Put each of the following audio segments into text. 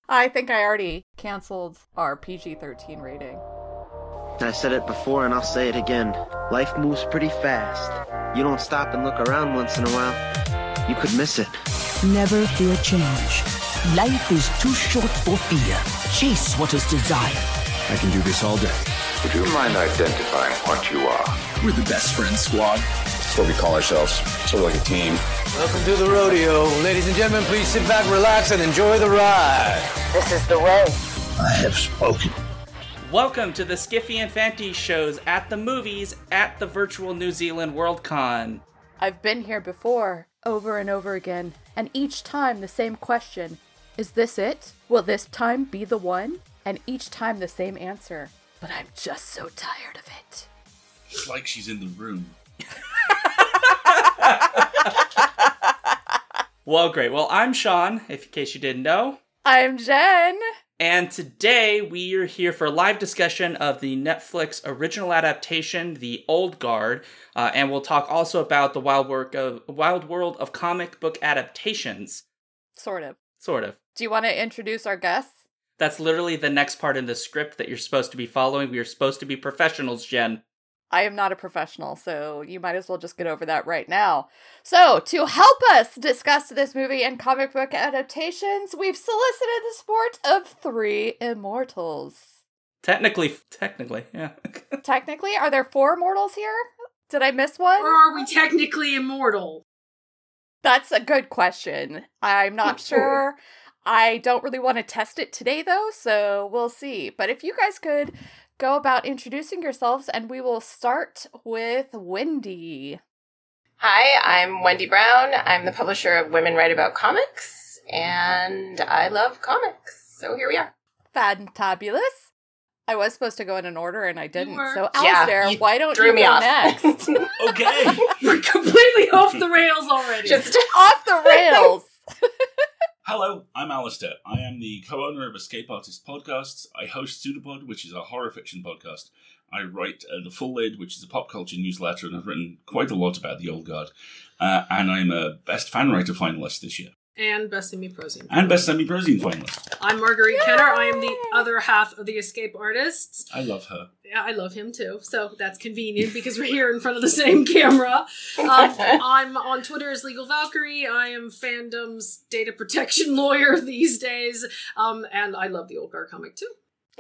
I think I already canceled our PG-13 rating. I said it before and I'll say it again. Life moves pretty fast. You don't stop and look around once in a while, you could miss it. Never fear change. Life is too short for fear. Chase what is desired. I can do this all day. Would you mind identifying what you are? We're the best friends squad. That's what we call ourselves. Sort of like a team. Welcome to the rodeo. Ladies and gentlemen, please sit back, relax, and enjoy the ride. This is the way. I have spoken. Welcome to the Skiffy and Fanty shows at the movies at the virtual New Zealand Worldcon. I've been here before, over and over again, and each time the same question. Is this it? Will this time be the one? And each time the same answer. But I'm just so tired of it. It's like she's in the room. Well, great. Well, I'm Sean, in case you didn't know. I'm Jen. And today we are here for a live discussion of the Netflix original adaptation, The Old Guard, and we'll talk also about the wild world of comic book adaptations. Sort of. Do you want to introduce our guests? That's literally the next part in the script that you're supposed to be following. We are supposed to be professionals, Jen. I am not a professional, so you might as well just get over that right now. So, to help us discuss this movie and comic book adaptations, we've solicited the support of three immortals. Technically, yeah. Technically? Are there four immortals here? Did I miss one? Or are we technically immortal? That's a good question. I'm not sure. I don't really want to test it today, though, so we'll see. But if you guys could go about introducing yourselves, and we will start with Wendy. Hi, I'm Wendy Brown. I'm the publisher of Women Write About Comics, and I love comics. So here we are. Fantabulous. I was supposed to go in an order, and I didn't. So, Yeah, Alistair, why don't you go next? Okay. We're completely off the rails already. Just off the rails. Hello, I'm Alistair. I am the co-owner of Escape Artist Podcasts. I host Pseudopod, which is a horror fiction podcast. I write The Full Lid, which is a pop culture newsletter, and I've written quite a lot about The Old Guard. And I'm a Best Fan Writer finalist this year. And Best Semi-Prozine. And Best Semi-Prozine finalist. I'm Marguerite Kenner. I am the other half of the Escape Artists. I love her. Yeah, I love him too. So that's convenient because we're here in front of the same camera. I'm on Twitter as Legal Valkyrie. I am fandom's data protection lawyer these days. And I love the Old Guard comic too.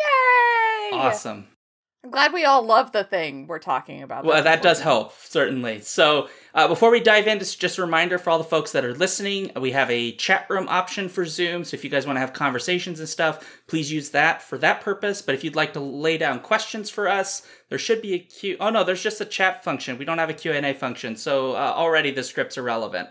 Yay! Awesome. I'm glad we all love the thing we're talking about. Well, that does help, certainly. So, before we dive in, just a reminder for all the folks that are listening, we have a chat room option for Zoom, so if you guys want to have conversations and stuff, please use that for that purpose. But if you'd like to lay down questions for us, there should be a Q... Oh, no, there's just a chat function. We don't have a Q&A function, so already the script's irrelevant.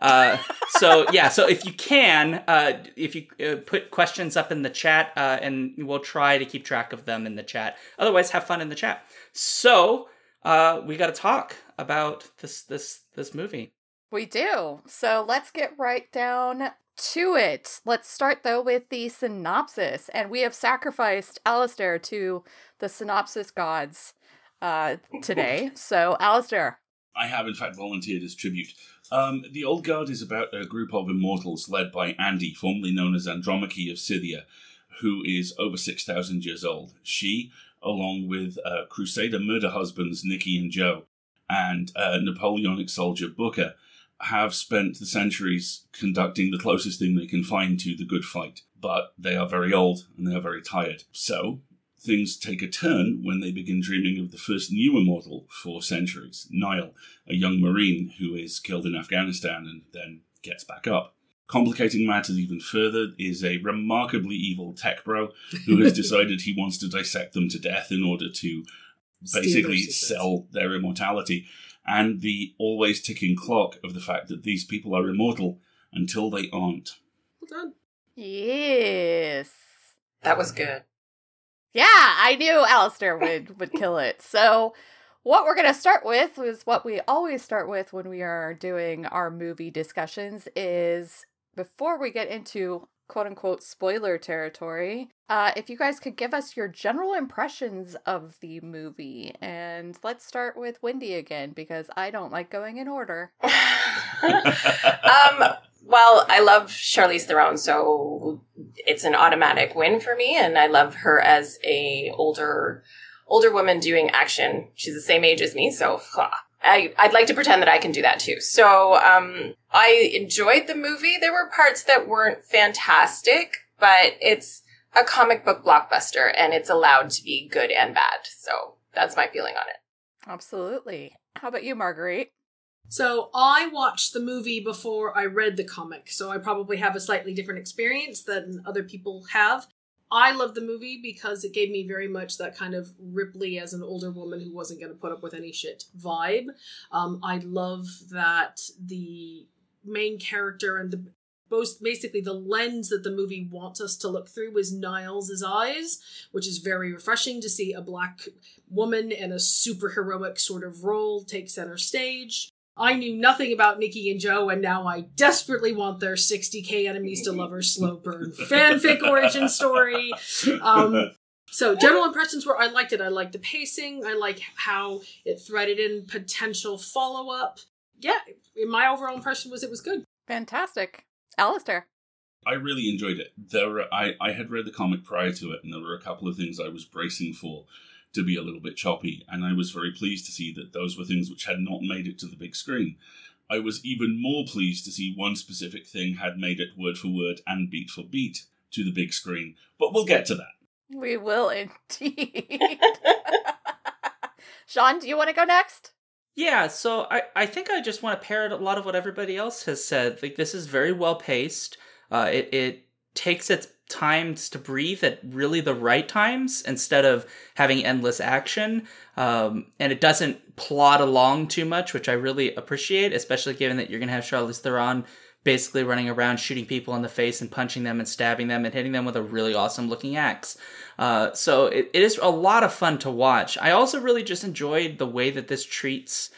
So if you can, if you put questions up in the chat, and we'll try to keep track of them in the chat. Otherwise, have fun in the chat. So, we got to talk about this movie. We do. So let's get right down to it. Let's start though with the synopsis, and we have sacrificed Alistair to the synopsis gods today. So, Alistair. I have, in fact, volunteered as tribute. The Old Guard is about a group of immortals led by Andy, formerly known as Andromache of Scythia, who is over 6,000 years old. She, along with Crusader murder husbands Nicky and Joe, and Napoleonic soldier Booker, have spent the centuries conducting the closest thing they can find to the good fight. But they are very old and they are very tired. So things take a turn when they begin dreaming of the first new immortal for centuries, Niall, a young Marine who is killed in Afghanistan and then gets back up. Complicating matters even further is a remarkably evil tech bro who has decided he wants to dissect them to death in order to basically sell their immortality, and the always ticking clock of the fact that these people are immortal until they aren't. Well done. Yes. That was good. Yeah, I knew Alistair would kill it. So what we're going to start with is what we always start with when we are doing our movie discussions is, before we get into quote-unquote spoiler territory, if you guys could give us your general impressions of the movie. And let's start with Wendy again, because I don't like going in order. Well, I love Charlize Theron, so it's an automatic win for me, and I love her as a older woman doing action. She's the same age as me, so I'd like to pretend that I can do that too. So I enjoyed the movie. There were parts that weren't fantastic, but it's a comic book blockbuster, and it's allowed to be good and bad. So that's my feeling on it. Absolutely. How about you, Marguerite? So I watched the movie before I read the comic, so I probably have a slightly different experience than other people have. I love the movie because it gave me very much that kind of Ripley as an older woman who wasn't going to put up with any shit vibe. I love that the main character and basically the lens that the movie wants us to look through is Niles' eyes, which is very refreshing to see a black woman in a super heroic sort of role take center stage. I knew nothing about Nikki and Joe, and now I desperately want their 60k enemies to lovers slow burn fanfic origin story. So general impressions were I liked it. I liked the pacing. I like how it threaded in potential follow-up. Yeah, my overall impression was it was good. Fantastic. Alistair? I really enjoyed it. I had read the comic prior to it, and there were a couple of things I was bracing for to be a little bit choppy, and I was very pleased to see that those were things which had not made it to the big screen. I was even more pleased to see one specific thing had made it word for word and beat for beat to the big screen, but we'll get to that. We will indeed. Sean, do you want to go next? Yeah, so I think I just want to parrot a lot of what everybody else has said. Like, this is very well paced. It takes its times to breathe at really the right times instead of having endless action. And it doesn't plod along too much, which I really appreciate, especially given that you're going to have Charlize Theron basically running around shooting people in the face and punching them and stabbing them and hitting them with a really awesome looking axe. So it is a lot of fun to watch. I also really just enjoyed the way that this treats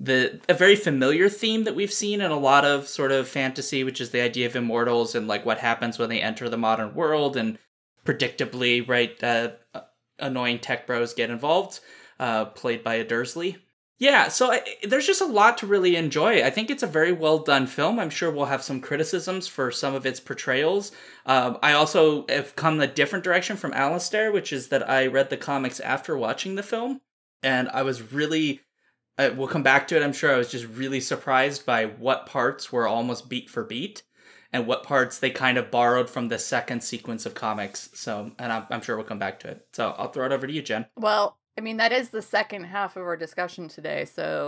a very familiar theme that we've seen in a lot of sort of fantasy, which is the idea of immortals and like what happens when they enter the modern world, and predictably, right, annoying tech bros get involved, played by a Dursley. Yeah, so there's just a lot to really enjoy. I think it's a very well done film. I'm sure we'll have some criticisms for some of its portrayals. I also have come a different direction from Alistair, which is that I read the comics after watching the film, and I was really... we'll come back to it, I'm sure. I was just really surprised by what parts were almost beat for beat and what parts they kind of borrowed from the second sequence of comics. So, and I'm sure we'll come back to it. So I'll throw it over to you, Jen. Well, I mean, that is the second half of our discussion today,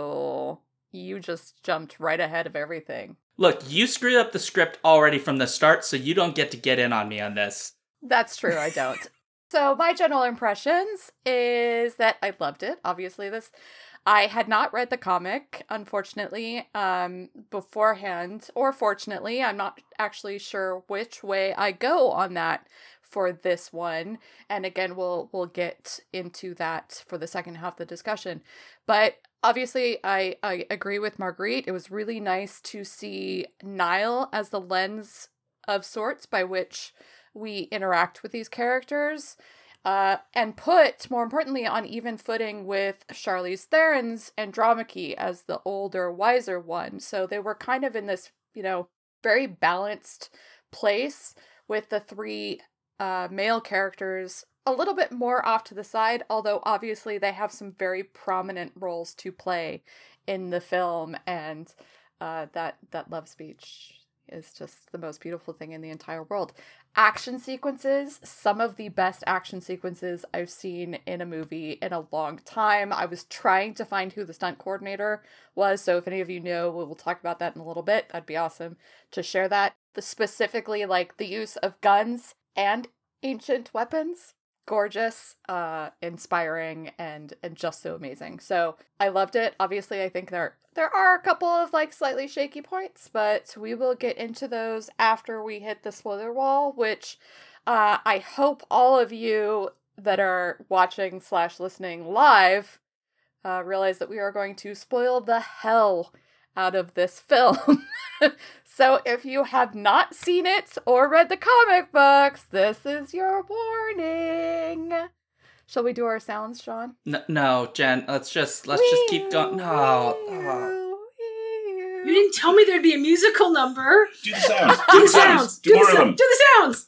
so you just jumped right ahead of everything. Look, you screwed up the script already from the start, so you don't get to get in on me on this. That's true, I don't. So my general impressions is that I loved it. Obviously, I had not read the comic, unfortunately, beforehand, or fortunately. I'm not actually sure which way I go on that for this one. And again, we'll get into that for the second half of the discussion. But obviously, I agree with Marguerite. It was really nice to see Nile as the lens of sorts by which we interact with these characters. And put, more importantly, on even footing with Charlize Theron's Andromache as the older, wiser one. So they were kind of in this, very balanced place with the three male characters a little bit more off to the side, although obviously they have some very prominent roles to play in the film, and that love speech is just the most beautiful thing in the entire world. Action sequences, some of the best action sequences I've seen in a movie in a long time. I was trying to find who the stunt coordinator was, so if any of you know, we'll talk about that in a little bit. That'd be awesome to share that. Specifically, like the use of guns and ancient weapons. Gorgeous, inspiring, and just so amazing. So I loved it. Obviously, I think there are a couple of like slightly shaky points, but we will get into those after we hit the spoiler wall, which I hope all of you that are watching / listening live realize that we are going to spoil the hell out of this film. So if you have not seen it or read the comic books, this is your warning. Shall we do our sounds, Sean? No, Jen. Let's just keep going. No. You didn't tell me there'd be a musical number. Do the sounds. Do the sounds. Do more of them. Do the sounds.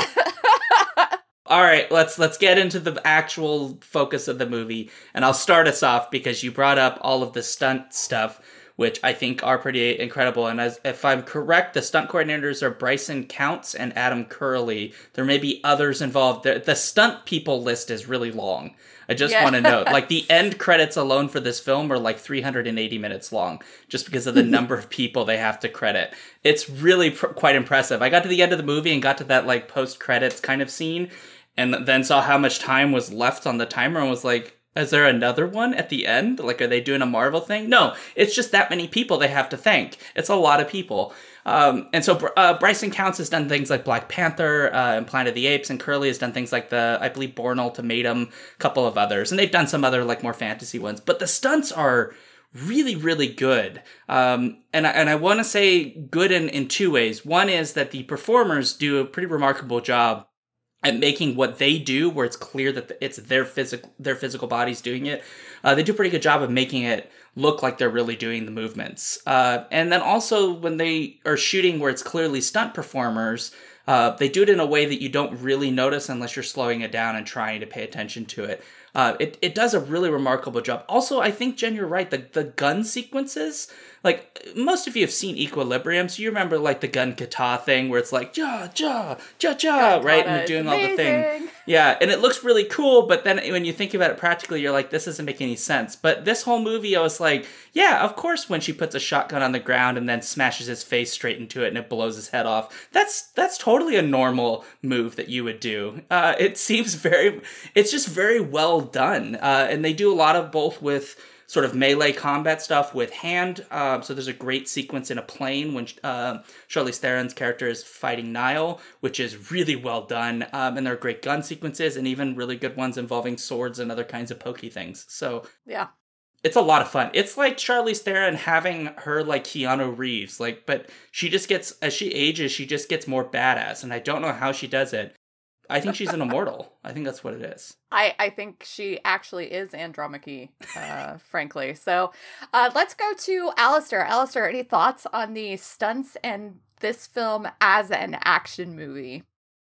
All right, let's get into the actual focus of the movie, and I'll start us off because you brought up all of the stunt stuff, which I think are pretty incredible. And if I'm correct, the stunt coordinators are Bryson Counts and Adam Curley. There may be others involved. The stunt people list is really long. I just want to note, like, the end credits alone for this film are like 380 minutes long, just because of the number of people they have to credit. It's really quite impressive. I got to the end of the movie and got to that, like, post-credits kind of scene, and then saw how much time was left on the timer and was like, is there another one at the end? Like, are they doing a Marvel thing? No, it's just that many people they have to thank. It's a lot of people. And so Bryson Counts has done things like Black Panther and Planet of the Apes, and Curly has done things like I believe, Bourne Ultimatum, a couple of others. And they've done some other, like, more fantasy ones. But the stunts are really, really good. And I want to say good in two ways. One is that the performers do a pretty remarkable job at making what they do, where it's clear that it's their physical bodies doing it. They do a pretty good job of making it look like they're really doing the movements. And then also when they are shooting where it's clearly stunt performers, they do it in a way that you don't really notice unless you're slowing it down and trying to pay attention to it. It does a really remarkable job. Also, I think, Jen, you're right. The gun sequences, like, most of you have seen Equilibrium, so you remember, like, the gun kata thing where it's like, ja, ja, ja, ja, right? And they're doing all the thing. Yeah, and it looks really cool, but then when you think about it practically, you're like, this doesn't make any sense. But this whole movie, I was like, yeah, of course, when she puts a shotgun on the ground and then smashes his face straight into it and it blows his head off, that's totally a normal move that you would do. It seems it's just very well done. And they do a lot of both with sort of melee combat stuff with hand. So there's a great sequence in a plane when Charlize Theron's character is fighting Nile, which is really well done. And there are great gun sequences and even really good ones involving swords and other kinds of pokey things. So yeah, it's a lot of fun. It's like Charlize Theron having her like Keanu Reeves, like, but she just gets, as she ages, she just gets more badass. And I don't know how she does it. I think she's an immortal. I think that's what it is. I think she actually is Andromache, frankly. So let's go to Alistair. Alistair, any thoughts on the stunts and this film as an action movie?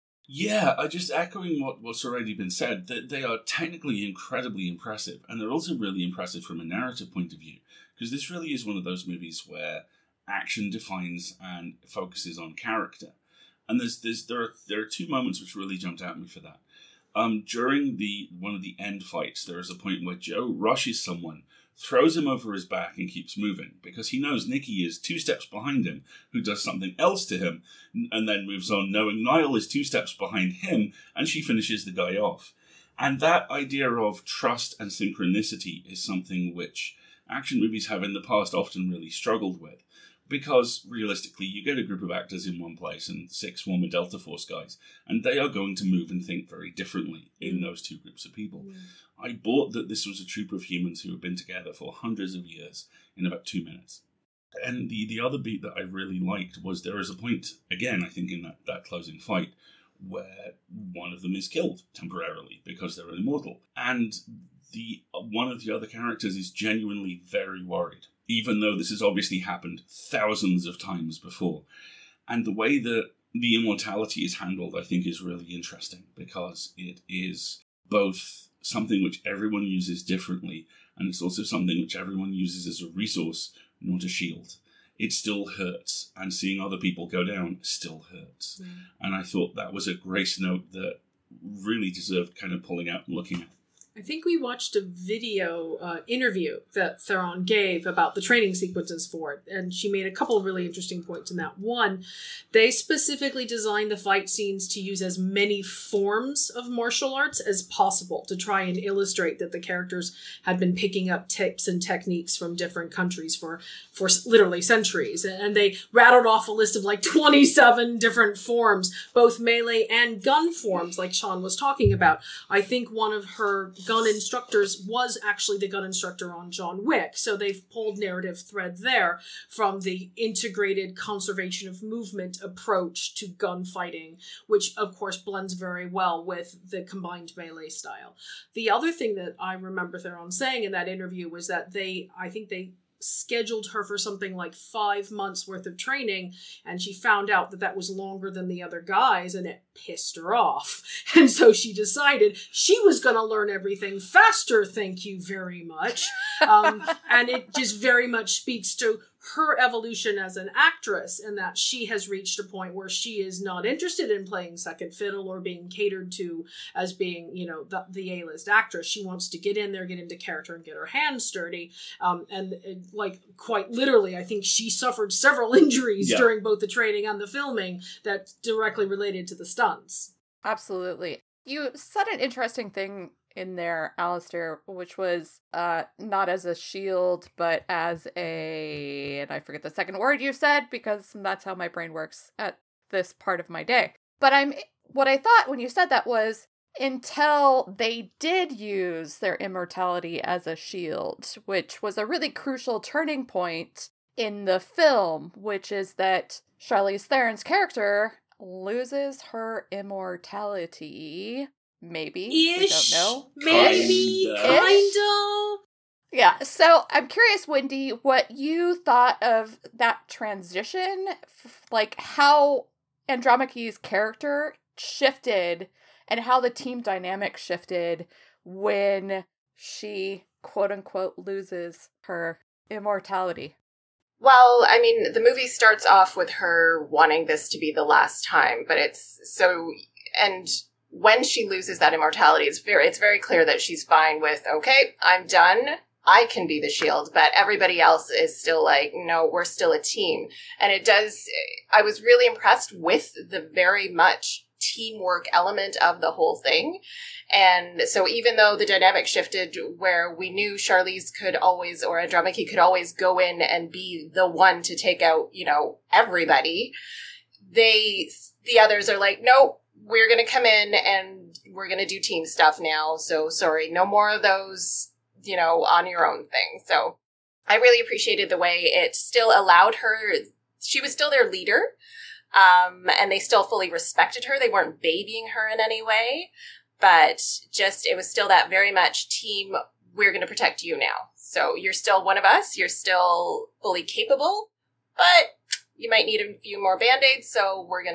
Yeah, I just echoing what's already been said, that they are technically incredibly impressive, and they're also really impressive from a narrative point of view, because this really is one of those movies where action defines and focuses on character. And there are two moments which really jumped out at me for that. During one of the end fights, there is a point where Joe rushes someone, throws him over his back, and keeps moving because he knows Nikki is 2 steps behind him, who does something else to him, and then moves on, knowing Niall is 2 steps behind him, and she finishes the guy off. And that idea of trust and synchronicity is something which action movies have in the past often really struggled with. Because, realistically, you get a group of actors in one place and 6 former Delta Force guys, and they are going to move and think very differently in those two groups of people. I bought that this was a troop of humans who have been together for hundreds of years in about 2 minutes. And the other beat that I really liked was there is a point, again, I think, in that closing fight, where one of them is killed temporarily because they're immortal. And one of the other characters is genuinely very worried, even though this has obviously happened thousands of times before. And the way that the immortality is handled, I think, is really interesting, because it is both something which everyone uses differently, and it's also something which everyone uses as a resource, not a shield. It still hurts, and seeing other people go down still hurts. And I thought that was a grace note that really deserved kind of pulling out and looking at. I think we watched a video interview that Theron gave about the training sequences for it, and she made a couple of really interesting points in that. One, they specifically designed the fight scenes to use as many forms of martial arts as possible to try and illustrate that the characters had been picking up tips and techniques from different countries for literally centuries. And they rattled off a list of like 27 different forms, both melee and gun forms, like Sean was talking about. I think one of her gun instructors was actually the gun instructor on John Wick. So they've pulled narrative thread there from the integrated conservation of movement approach to gunfighting, which of course blends very well with the combined melee style. The other thing that I remember Theron saying in that interview was that I think they scheduled her for something like 5 months worth of training, and she found out that that was longer than the other guys, and it pissed her off. And so she decided she was going to learn everything faster, thank you very much. And it just very much speaks to her evolution as an actress, and that she has reached a point where she is not interested in playing second fiddle or being catered to as being, you know, the A-list actress. She wants to get in there, get into character, and get her hands dirty. Like, quite literally, I think she suffered several injuries during both the training and the filming that directly related to the stunts. Absolutely. You said an interesting thing in there, Alistair, which was not as a shield, but as and I forget the second word you said, because that's how my brain works at this part of my day. But what I thought when you said that was, until they did use their immortality as a shield, which was a really crucial turning point in the film, which is that Charlize Theron's character loses her immortality. Maybe. Ish. We don't know. Maybe. Kinda. Yeah. So I'm curious, Wendy, what you thought of that transition, like how Andromache's character shifted and how the team dynamic shifted when she, quote unquote, loses her immortality. Well, I mean, the movie starts off with her wanting this to be the last time, but it's so, and when she loses that immortality, it's very clear that she's fine with, okay, I'm done. I can be the shield, but everybody else is still like, no, we're still a team. And I was really impressed with the very much teamwork element of the whole thing. And so even though the dynamic shifted where we knew Charlize could always, or Andromache could always go in and be the one to take out, you know, everybody, the others are like, no, we're going to come in and we're going to do team stuff now. So sorry, no more of those, you know, on your own thing. So I really appreciated the way it still allowed her, she was still their leader. And they still fully respected her. They weren't babying her in any way, but just, it was still that very much team, we're going to protect you now. So you're still one of us. You're still fully capable, but you might need a few more Band-Aids. So we're going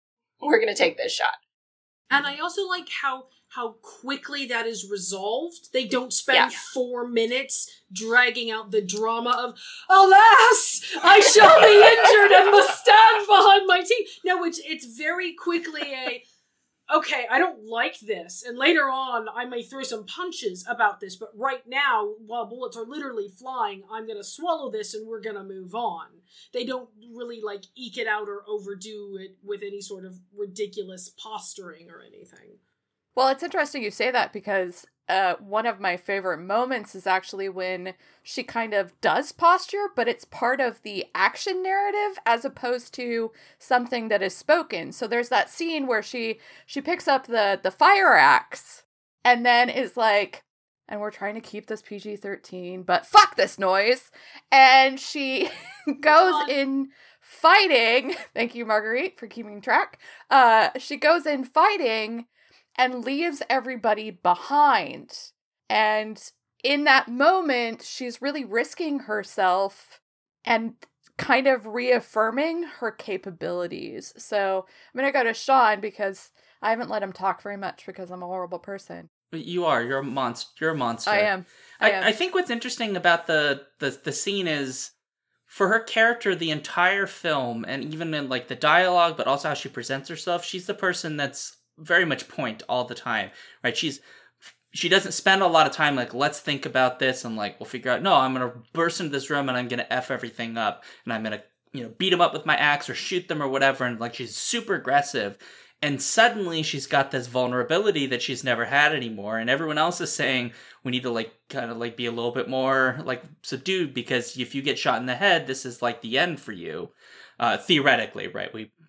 to take this shot. And I also like how quickly that is resolved. They don't spend 4 minutes dragging out the drama of, alas, I shall be injured and must stand behind my team. No, it's very quickly okay, I don't like this. And later on, I may throw some punches about this, but right now, while bullets are literally flying, I'm going to swallow this and we're going to move on. They don't really, like, eke it out or overdo it with any sort of ridiculous posturing or anything. Well, it's interesting you say that because one of my favorite moments is actually when she kind of does posture, but it's part of the action narrative as opposed to something that is spoken. So there's that scene where she picks up the fire axe and then is like, and we're trying to keep this PG-13, but fuck this noise. And she goes in fighting. Thank you, Marguerite, for keeping track. She goes in fighting and leaves everybody behind. And in that moment, she's really risking herself and kind of reaffirming her capabilities. So I'm going to go to Sean because I haven't let him talk very much because I'm a horrible person. You are. You're a monster. You're a monster. I am. I think what's interesting about the scene is, for her character, the entire film, and even in like the dialogue, but also how she presents herself, she's the person that's very much point all the time, right? She doesn't spend a lot of time like, let's think about this and like, we'll figure out, no, I'm going to burst into this room and I'm going to F everything up and I'm going to, you know, beat them up with my axe or shoot them or whatever. And like, she's super aggressive. And suddenly she's got this vulnerability that she's never had anymore. And everyone else is saying, we need to like, kind of like be a little bit more like subdued because if you get shot in the head, this is like the end for you. Theoretically, right?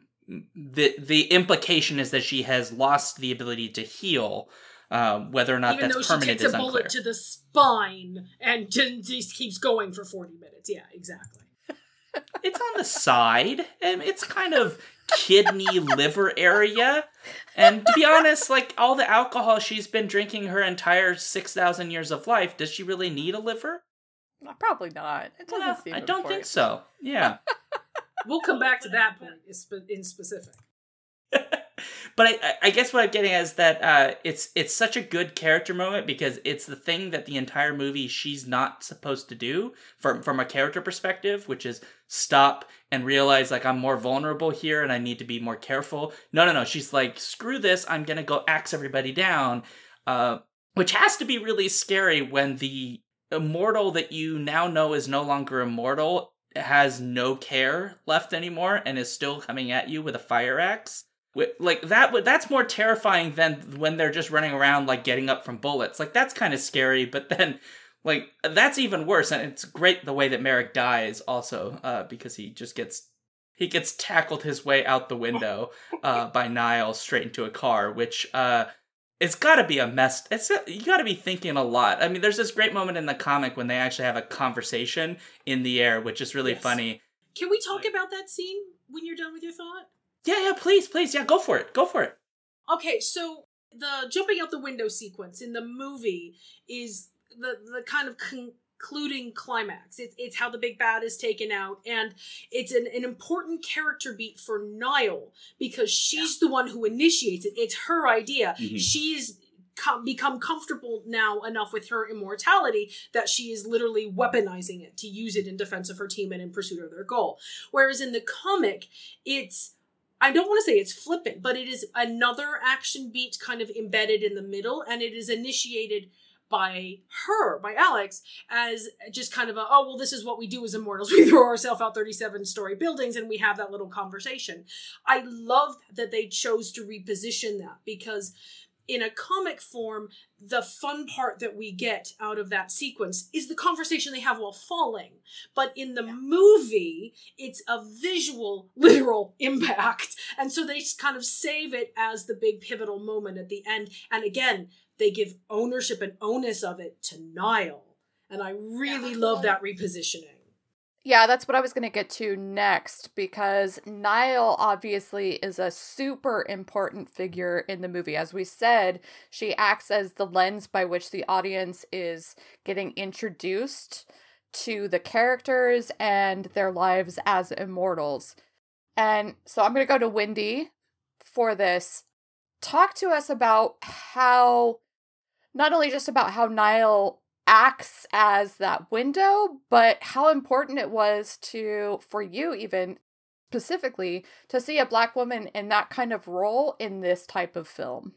The implication is that she has lost the ability to heal, whether or not even that's permanent is unclear. Even though she takes a bullet to the spine and just keeps going for 40 minutes. Yeah, exactly. It's on the side, and it's kind of kidney, liver area. And to be honest, like, all the alcohol she's been drinking her entire 6,000 years of life, does she really need a liver? Probably not. It doesn't seem I don't think important. so. Yeah. We'll come back to that point in specific. But I guess what I'm getting at is that it's such a good character moment because it's the thing that the entire movie she's not supposed to do from a character perspective, which is stop and realize like I'm more vulnerable here and I need to be more careful. No. She's like, screw this. I'm going to go axe everybody down, which has to be really scary when the immortal that you now know is no longer immortal has no care left anymore and is still coming at you with a fire axe. Like that's more terrifying than when they're just running around like getting up from bullets. Like that's kind of scary, but then like that's even worse. And it's great the way that Merrick dies also, because he gets tackled his way out the window by Niall straight into a car, which it's got to be a mess. You got to be thinking a lot. I mean, there's this great moment in the comic when they actually have a conversation in the air, which is really funny. Can we talk about that scene when you're done with your thought? Yeah, please. Yeah, go for it. Okay, so the jumping out the window sequence in the movie is the kind of concluding climax. It's how the big bad is taken out, and it's an important character beat for Niall because she's the one who initiates it. It's her idea. Mm-hmm. She's become comfortable now enough with her immortality that she is literally weaponizing it to use it in defense of her team and in pursuit of their goal. Whereas in the comic, I don't want to say it's flippant, but it is another action beat kind of embedded in the middle, and it is initiated by Alex, as just kind of this is what we do as immortals. We throw ourselves out 37-story buildings and we have that little conversation. I love that they chose to reposition that because in a comic form, the fun part that we get out of that sequence is the conversation they have while falling. But in the movie, it's a visual, literal impact. And so they just kind of save it as the big pivotal moment at the end. And again, they give ownership and onus of it to Niall. And I really love that repositioning. Yeah, that's what I was going to get to next, because Niall obviously is a super important figure in the movie. As we said, she acts as the lens by which the audience is getting introduced to the characters and their lives as immortals. And so I'm going to go to Wendy for this. Talk to us about how, not only just about how Niall acts as that window, but how important it was for you even specifically to see a Black woman in that kind of role in this type of film.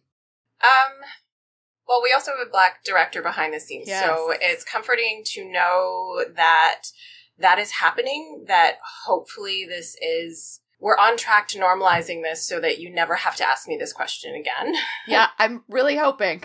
Well, we also have a Black director behind the scenes, yes. So it's comforting to know that is happening, that hopefully we're on track to normalizing this so that you never have to ask me this question again. Yeah, I'm really hoping.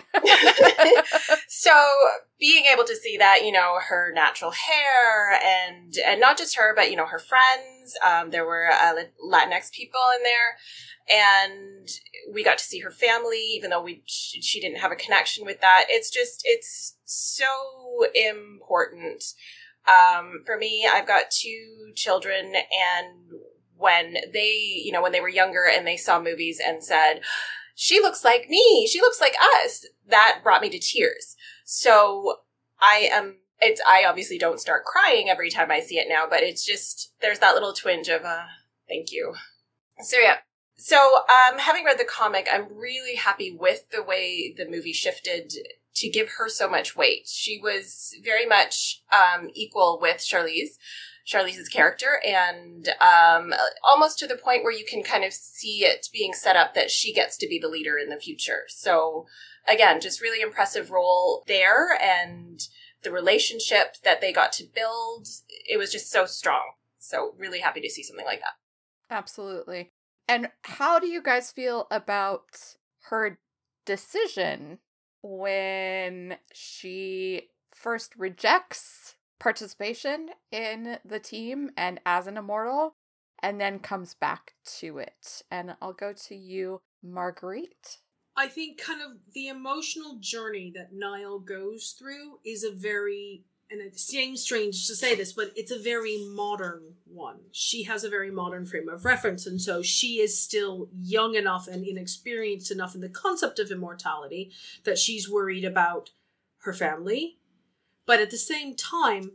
So being able to see that, her natural hair and not just her, but, her friends, there were Latinx people in there, and we got to see her family, even though she didn't have a connection with that. It's so important. For me, I've got 2 children, and when they were younger and they saw movies and said, she looks like me, she looks like us, that brought me to tears. So I obviously don't start crying every time I see it now, but it's just, there's that little twinge of, thank you. So yeah. So, having read the comic, I'm really happy with the way the movie shifted to give her so much weight. She was very much, equal with Charlize's character, and almost to the point where you can kind of see it being set up that she gets to be the leader in the future. So again, just really impressive role there, and the relationship that they got to build, it was just so strong. So really happy to see something like that. Absolutely. And how do you guys feel about her decision when she first rejects participation in the team and as an immortal, and then comes back to it? And I'll go to you, Marguerite. I think kind of the emotional journey that Niall goes through is a very, and it seems strange to say this, but it's a very modern one. She has a very modern frame of reference, and so she is still young enough and inexperienced enough in the concept of immortality that she's worried about her family. But at the same time,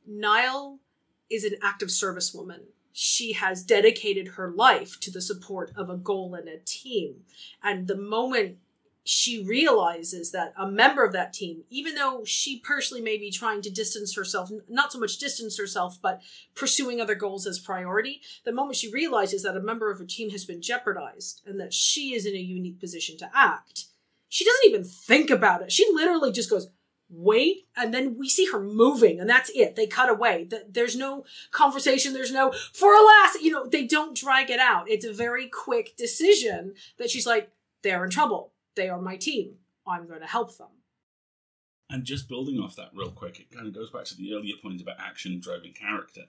Nile is an active servicewoman. She has dedicated her life to the support of a goal and a team. And the moment she realizes that a member of that team, even though she personally may be trying to distance herself, not so much distance herself, but pursuing other goals as priority, the moment she realizes that a member of her team has been jeopardized and that she is in a unique position to act, she doesn't even think about it. She literally just goes, wait, and then we see her moving, and that's it. They cut away. There's no conversation. There's no, for alas, they don't drag it out. It's a very quick decision that she's like, they're in trouble. They are my team. I'm going to help them. And just building off that real quick, it kind of goes back to the earlier point about action driving character.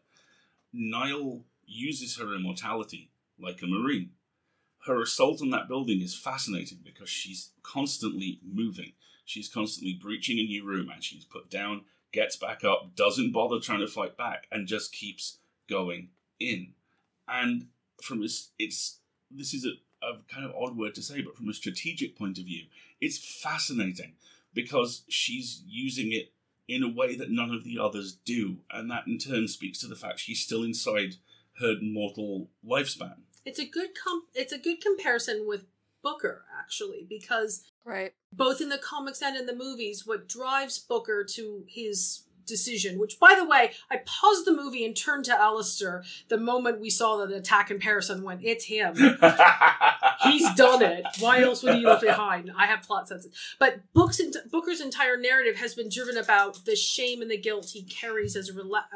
Nile uses her immortality like a Marine. Her assault on that building is fascinating because she's constantly moving. She's constantly breaching a new room, and she's put down, gets back up, doesn't bother trying to fight back, and just keeps going in. And this is a kind of odd word to say, but from a strategic point of view, it's fascinating because she's using it in a way that none of the others do, and that in turn speaks to the fact she's still inside her mortal lifespan. It's a good comparison with Booker, actually, because both in the comics and in the movies, what drives Booker to his decision, which, by the way, I paused the movie and turned to Alistair the moment we saw that attack in Paris and went, it's him. He's done it. Why else would he leave behind? I have plot senses. But Booker's entire narrative has been driven about the shame and the guilt he carries as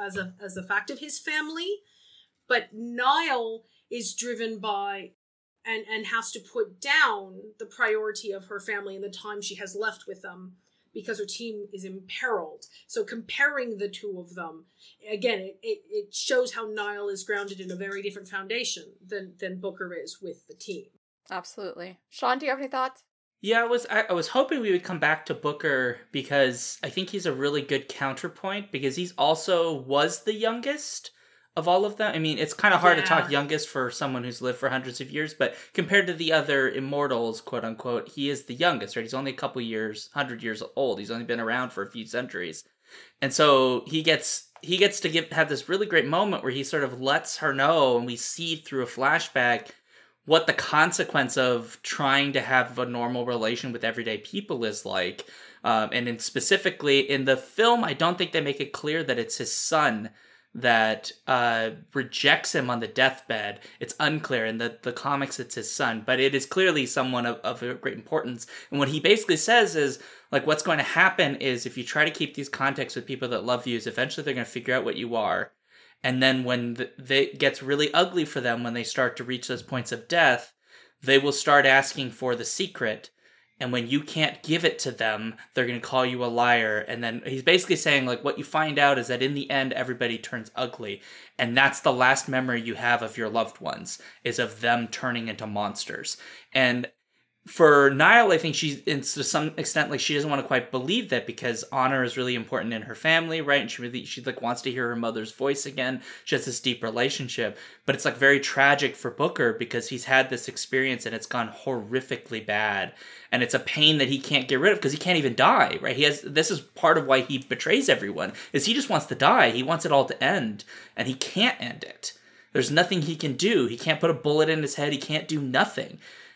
a fact of his family. But Nile is driven by and has to put down the priority of her family and the time she has left with them because her team is imperiled. So comparing the two of them, again, it shows how Nile is grounded in a very different foundation than Booker is with the team. Absolutely. Sean, do you have any thoughts? Yeah, I was hoping we would come back to Booker because I think he's a really good counterpoint because he's also was the youngest of all of them. I mean, it's kind of hard to talk youngest for someone who's lived for hundreds of years, but compared to the other immortals, quote unquote, he is the youngest, right? He's only a couple years, 100 years old. He's only been around for a few centuries. And so he gets to have this really great moment where he sort of lets her know, and we see through a flashback what the consequence of trying to have a normal relation with everyday people is like. And specifically in the film, I don't think they make it clear that it's his son that rejects him on the deathbed. It's unclear. In the comics, it's his son, but it is clearly someone of great importance. And what he basically says is, like, what's going to happen is if you try to keep these contacts with people that love you, is eventually they're going to figure out what you are. And then when it gets really ugly for them, when they start to reach those points of death, they will start asking for the secret. And when you can't give it to them, they're going to call you a liar. And then he's basically saying, like, what you find out is that in the end, everybody turns ugly. And that's the last memory you have of your loved ones, is of them turning into monsters. And for Nile, I think she's, to some extent, like, she doesn't want to quite believe that because honor is really important in her family, right? And she like wants to hear her mother's voice again. She has this deep relationship, but it's like very tragic for Booker because he's had this experience and it's gone horrifically bad. And it's a pain that he can't get rid of because he can't even die, right? This is part of why he betrays everyone, is he just wants to die. He wants it all to end, and he can't end it. There's nothing he can do. He can't put a bullet in his head. He can't do nothing.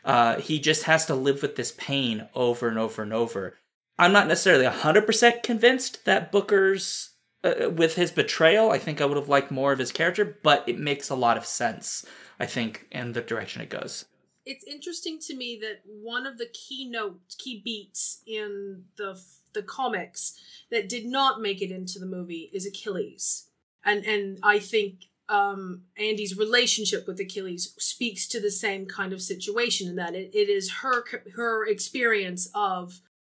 He just has to live with this pain over and over and over. I'm not necessarily 100% convinced that Booker's, with his betrayal, I think I would have liked more of his character, but it makes a lot of sense, I think, in the direction it goes. It's interesting to me that one of the key beats in the comics that did not make it into the movie is Achilles. And I think Andy's relationship with Achilles speaks to the same kind of situation, in that it is her experience of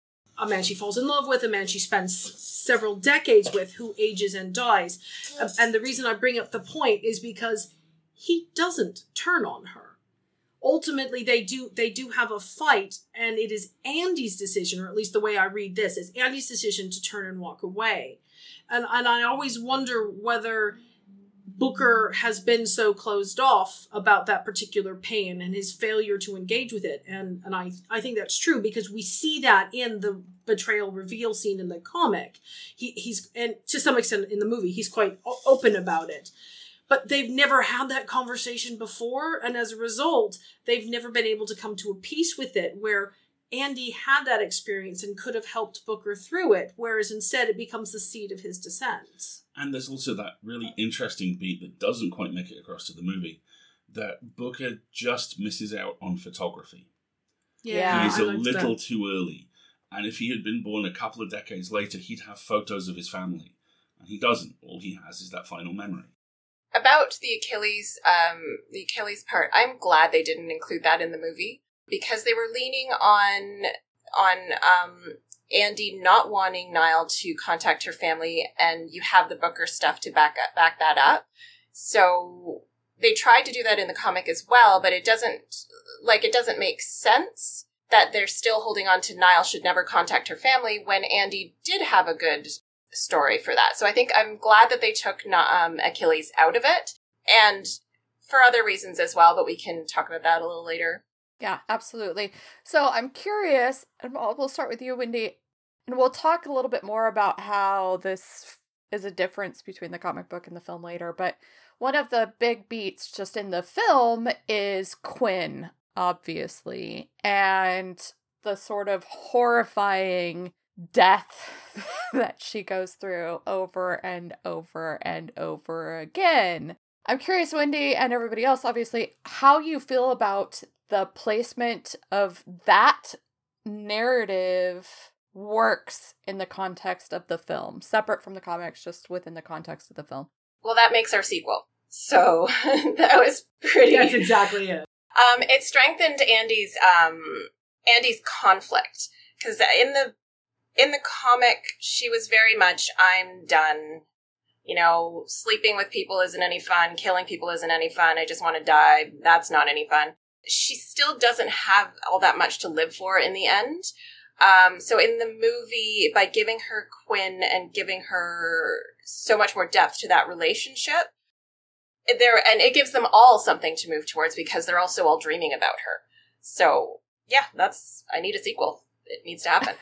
a man she falls in love with, a man she spends several decades with, who ages and dies. And the reason I bring up the point is because he doesn't turn on her. Ultimately, they do have a fight, and it is Andy's decision, or at least the way I read this, is Andy's decision to turn and walk away. And I always wonder whether Booker has been so closed off about that particular pain and his failure to engage with it. And I think that's true, because we see that in the betrayal reveal scene in the comic. He's, and to some extent in the movie, he's quite open about it. But they've never had that conversation before, and as a result, they've never been able to come to a peace with it, where Andy had that experience and could have helped Booker through it, whereas instead it becomes the seed of his dissent. And there's also that really interesting beat that doesn't quite make it across to the movie, that Booker just misses out on photography. Yeah, He is a little too early. And if he had been born a couple of decades later, he'd have photos of his family. And he doesn't. All he has is that final memory. About the Achilles part, I'm glad they didn't include that in the movie, because they were leaning on Andy not wanting Niall to contact her family, and you have the Booker stuff to back that up. So they tried to do that in the comic as well, but it doesn't make sense that they're still holding on to Niall should never contact her family when Andy did have a good story for that. So I think I'm glad that they took Achilles out of it, and for other reasons as well, but we can talk about that a little later. Yeah, absolutely. So I'm curious, and we'll start with you, Wendy, and we'll talk a little bit more about how this is a difference between the comic book and the film later, but one of the big beats just in the film is Quinn, obviously, and the sort of horrifying death that she goes through over and over and over again. I'm curious, Wendy, and everybody else, obviously, how you feel about the placement of that narrative works in the context of the film, separate from the comics, just within the context of the film. Well, that makes our sequel. So that was pretty... That's exactly it. It strengthened Andy's conflict, because in the comic, she was very much, I'm done. Sleeping with people isn't any fun. Killing people isn't any fun. I just want to die. That's not any fun. She still doesn't have all that much to live for in the end. So in the movie, by giving her Quinn and giving her so much more depth to that relationship, it gives them all something to move towards, because they're also all dreaming about her. So yeah, I need a sequel. It needs to happen.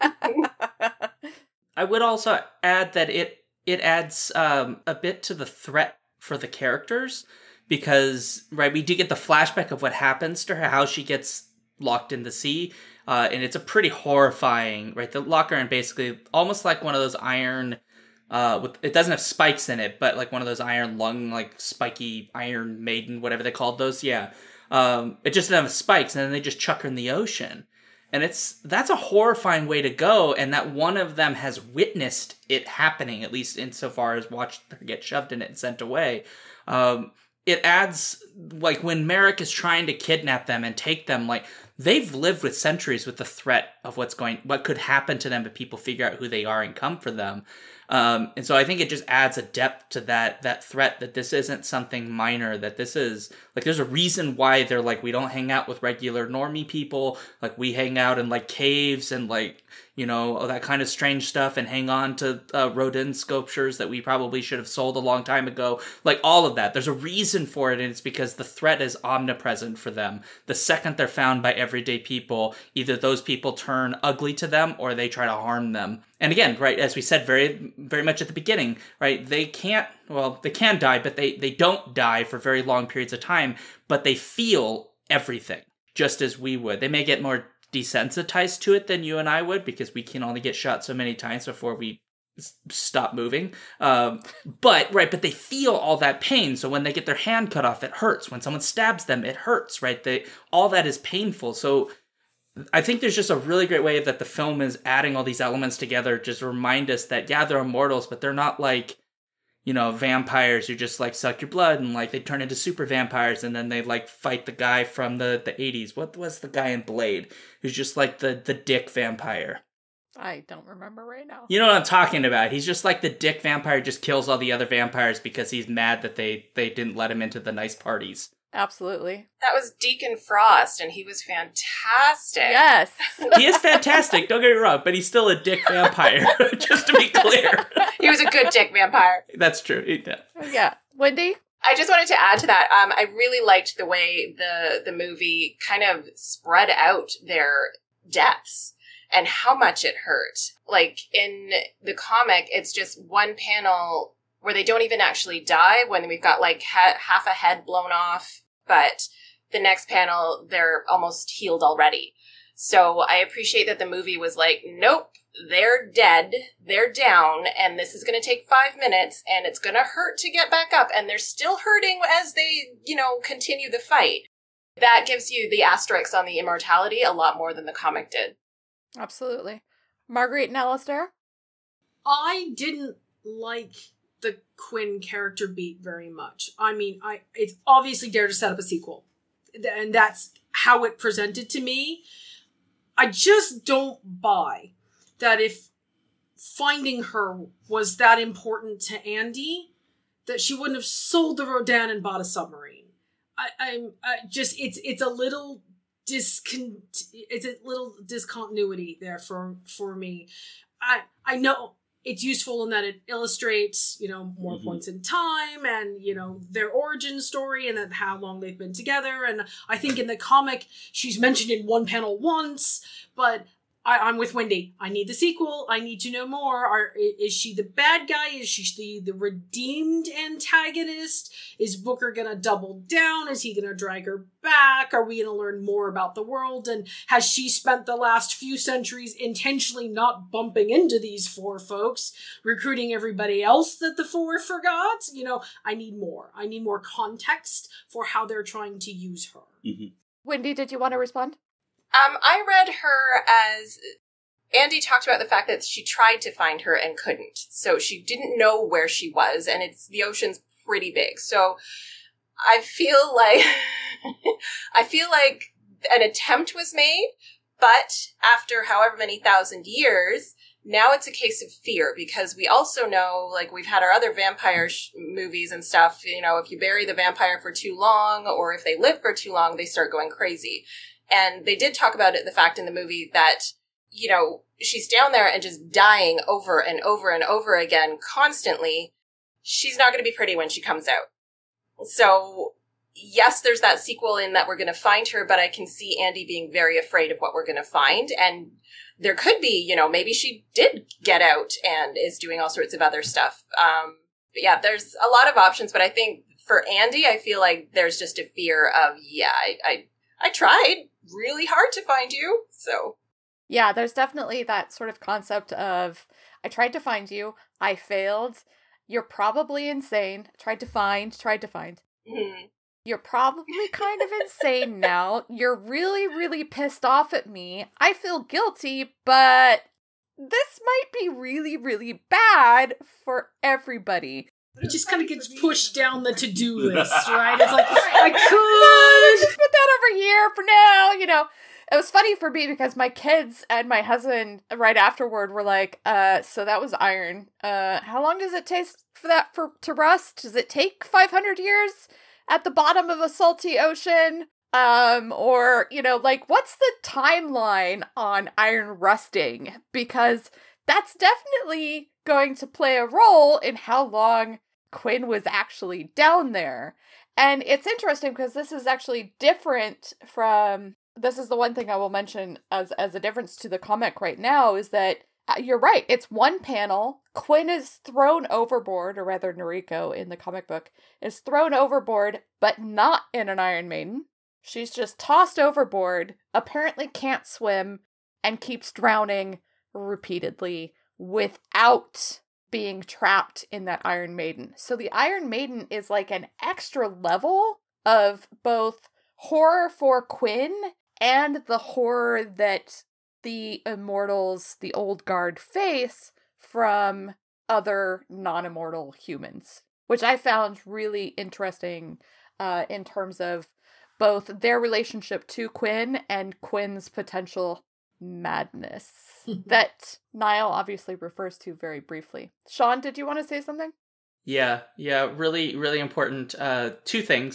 I would also add that it adds a bit to the threat for the characters, because, right, we do get the flashback of what happens to her, how she gets locked in the sea, and it's a pretty horrifying, right? They lock her in basically almost like one of those iron, it doesn't have spikes in it, but like one of those iron lung, like spiky Iron Maiden, whatever they called those, yeah. It just doesn't have spikes, and then they just chuck her in the ocean. And that's a horrifying way to go, and that one of them has witnessed it happening, at least insofar as watched her get shoved in it and sent away. It adds, like, when Merrick is trying to kidnap them and take them, like, they've lived with centuries with the threat of what could happen to them if people figure out who they are and come for them. And so I think it just adds a depth to that threat, that this isn't something minor, that this is, like, there's a reason why they're like, we don't hang out with regular normie people, like, we hang out in, like, caves and, like, all that kind of strange stuff, and hang on to Rodin sculptures that we probably should have sold a long time ago. Like, all of that. There's a reason for it, and it's because the threat is omnipresent for them. The second they're found by everyday people, either those people turn ugly to them or they try to harm them. And again, right, as we said very, very much at the beginning, right, they can die, but they don't die for very long periods of time, but they feel everything, just as we would. They may get more desensitized to it than you and I would, because we can only get shot so many times before we stop moving. But they feel all that pain. So when they get their hand cut off, it hurts. When someone stabs them, it hurts, right? All that is painful. So I think there's just a really great way that the film is adding all these elements together, just to remind us that, yeah, they're immortals, but they're not like, vampires who just, like, suck your blood and, like, they turn into super vampires and then they, like, fight the guy from the 80s. What was the guy in Blade who's just, like, the dick vampire? I don't remember right now. You know what I'm talking about. He's just like the dick vampire, just kills all the other vampires because he's mad that they didn't let him into the nice parties. Absolutely. That was Deacon Frost, and he was fantastic. Yes. He is fantastic, don't get me wrong, but he's still a dick vampire, just to be clear. He was a good dick vampire. That's true. Yeah. Wendy? I just wanted to add to that. I really liked the way the movie kind of spread out their deaths and how much it hurt. Like, in the comic, it's just one panel where they don't even actually die, when we've got like half a head blown off, but the next panel, they're almost healed already. So I appreciate that the movie was like, nope, they're dead, they're down, and this is going to take 5 minutes, and it's going to hurt to get back up, and they're still hurting as they, continue the fight. That gives you the asterisks on the immortality a lot more than the comic did. Absolutely. Marguerite and Alistair? I didn't like the Quinn character beat very much. I mean, it's obviously there to set up a sequel, and that's how it presented to me. I just don't buy that if finding her was that important to Andy, that she wouldn't have sold the Rodan and bought a submarine. It's a little discontinuity there for me. I know it's useful in that it illustrates, more points in time and, their origin story and then how long they've been together. And I think in the comic, she's mentioned in one panel once, but I'm with Wendy. I need the sequel. I need to know more. Is she the bad guy? Is she the redeemed antagonist? Is Booker going to double down? Is he going to drag her back? Are we going to learn more about the world? And has she spent the last few centuries intentionally not bumping into these four folks, recruiting everybody else that the four forgot? I need more. I need more context for how they're trying to use her. Mm-hmm. Wendy, did you want to respond? I read her as Andy talked about the fact that she tried to find her and couldn't. So she didn't know where she was, and the ocean's pretty big. So I feel like an attempt was made, but after however many thousand years, now it's a case of fear, because we also know, like, we've had our other vampire movies and stuff, if you bury the vampire for too long, or if they live for too long, they start going crazy. And they did talk about the fact in the movie that, she's down there and just dying over and over and over again constantly. She's not going to be pretty when she comes out. So, yes, there's that sequel in that we're going to find her, but I can see Andy being very afraid of what we're going to find. And there could be, maybe she did get out and is doing all sorts of other stuff. But yeah, there's a lot of options, but I think for Andy, I feel like there's just a fear of, I tried really hard to find you, so. Yeah, there's definitely that sort of concept of, I tried to find you, I failed, you're probably insane, tried to find. Mm-hmm. You're probably kind of insane now, you're really, really pissed off at me, I feel guilty, but this might be really, really bad for everybody. It just kind of gets pushed down the to-do list, right? It's like, I could just put that over here for now, It was funny for me because my kids and my husband right afterward were like, so that was iron. How long does it take for that to rust? Does it take 500 years at the bottom of a salty ocean? Or, what's the timeline on iron rusting? Because that's definitely going to play a role in how long Quinn was actually down there. And it's interesting because this is actually different from, this is the one thing I will mention as a difference to the comic right now, is that you're right, it's one panel, Quinn is thrown overboard, or rather Noriko in the comic book is thrown overboard, but not in an Iron Maiden. She's just tossed overboard, apparently can't swim, and keeps drowning repeatedly without being trapped in that Iron Maiden. So the Iron Maiden is like an extra level of both horror for Quinn and the horror that the Immortals, the Old Guard, face from other non-immortal humans, which I found really interesting in terms of both their relationship to Quinn and Quinn's potential madness that Niall obviously refers to very briefly. Sean, did you want to say something? Yeah, really, really important. Two things.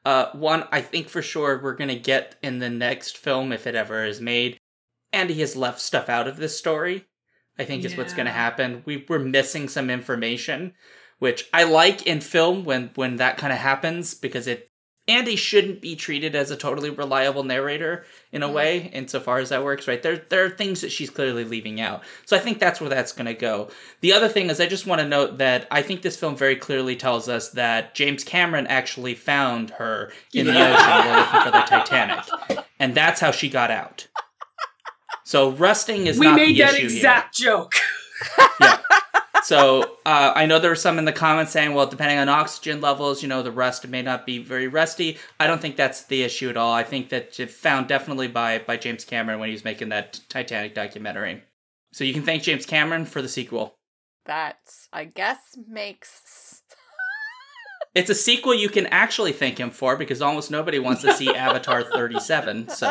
One, I think for sure we're going to get in the next film, if it ever is made, Andy has left stuff out of this story, I think is what's going to happen. We're missing some information, which I like in film when that kind of happens, because Andy shouldn't be treated as a totally reliable narrator in a way, insofar as that works, right? There are things that she's clearly leaving out. So I think that's where that's going to go. The other thing is, I just want to note that I think this film very clearly tells us that James Cameron actually found her in the ocean while looking for the Titanic. And that's how she got out. So rusting is not the issue here. We made that exact joke. Yeah. So I know there were some in the comments saying, well, depending on oxygen levels, the rust may not be very rusty. I don't think that's the issue at all. I think that it's found definitely by James Cameron when he was making that Titanic documentary. So you can thank James Cameron for the sequel. That, I guess, makes... It's a sequel you can actually thank him for, because almost nobody wants to see Avatar 37, so...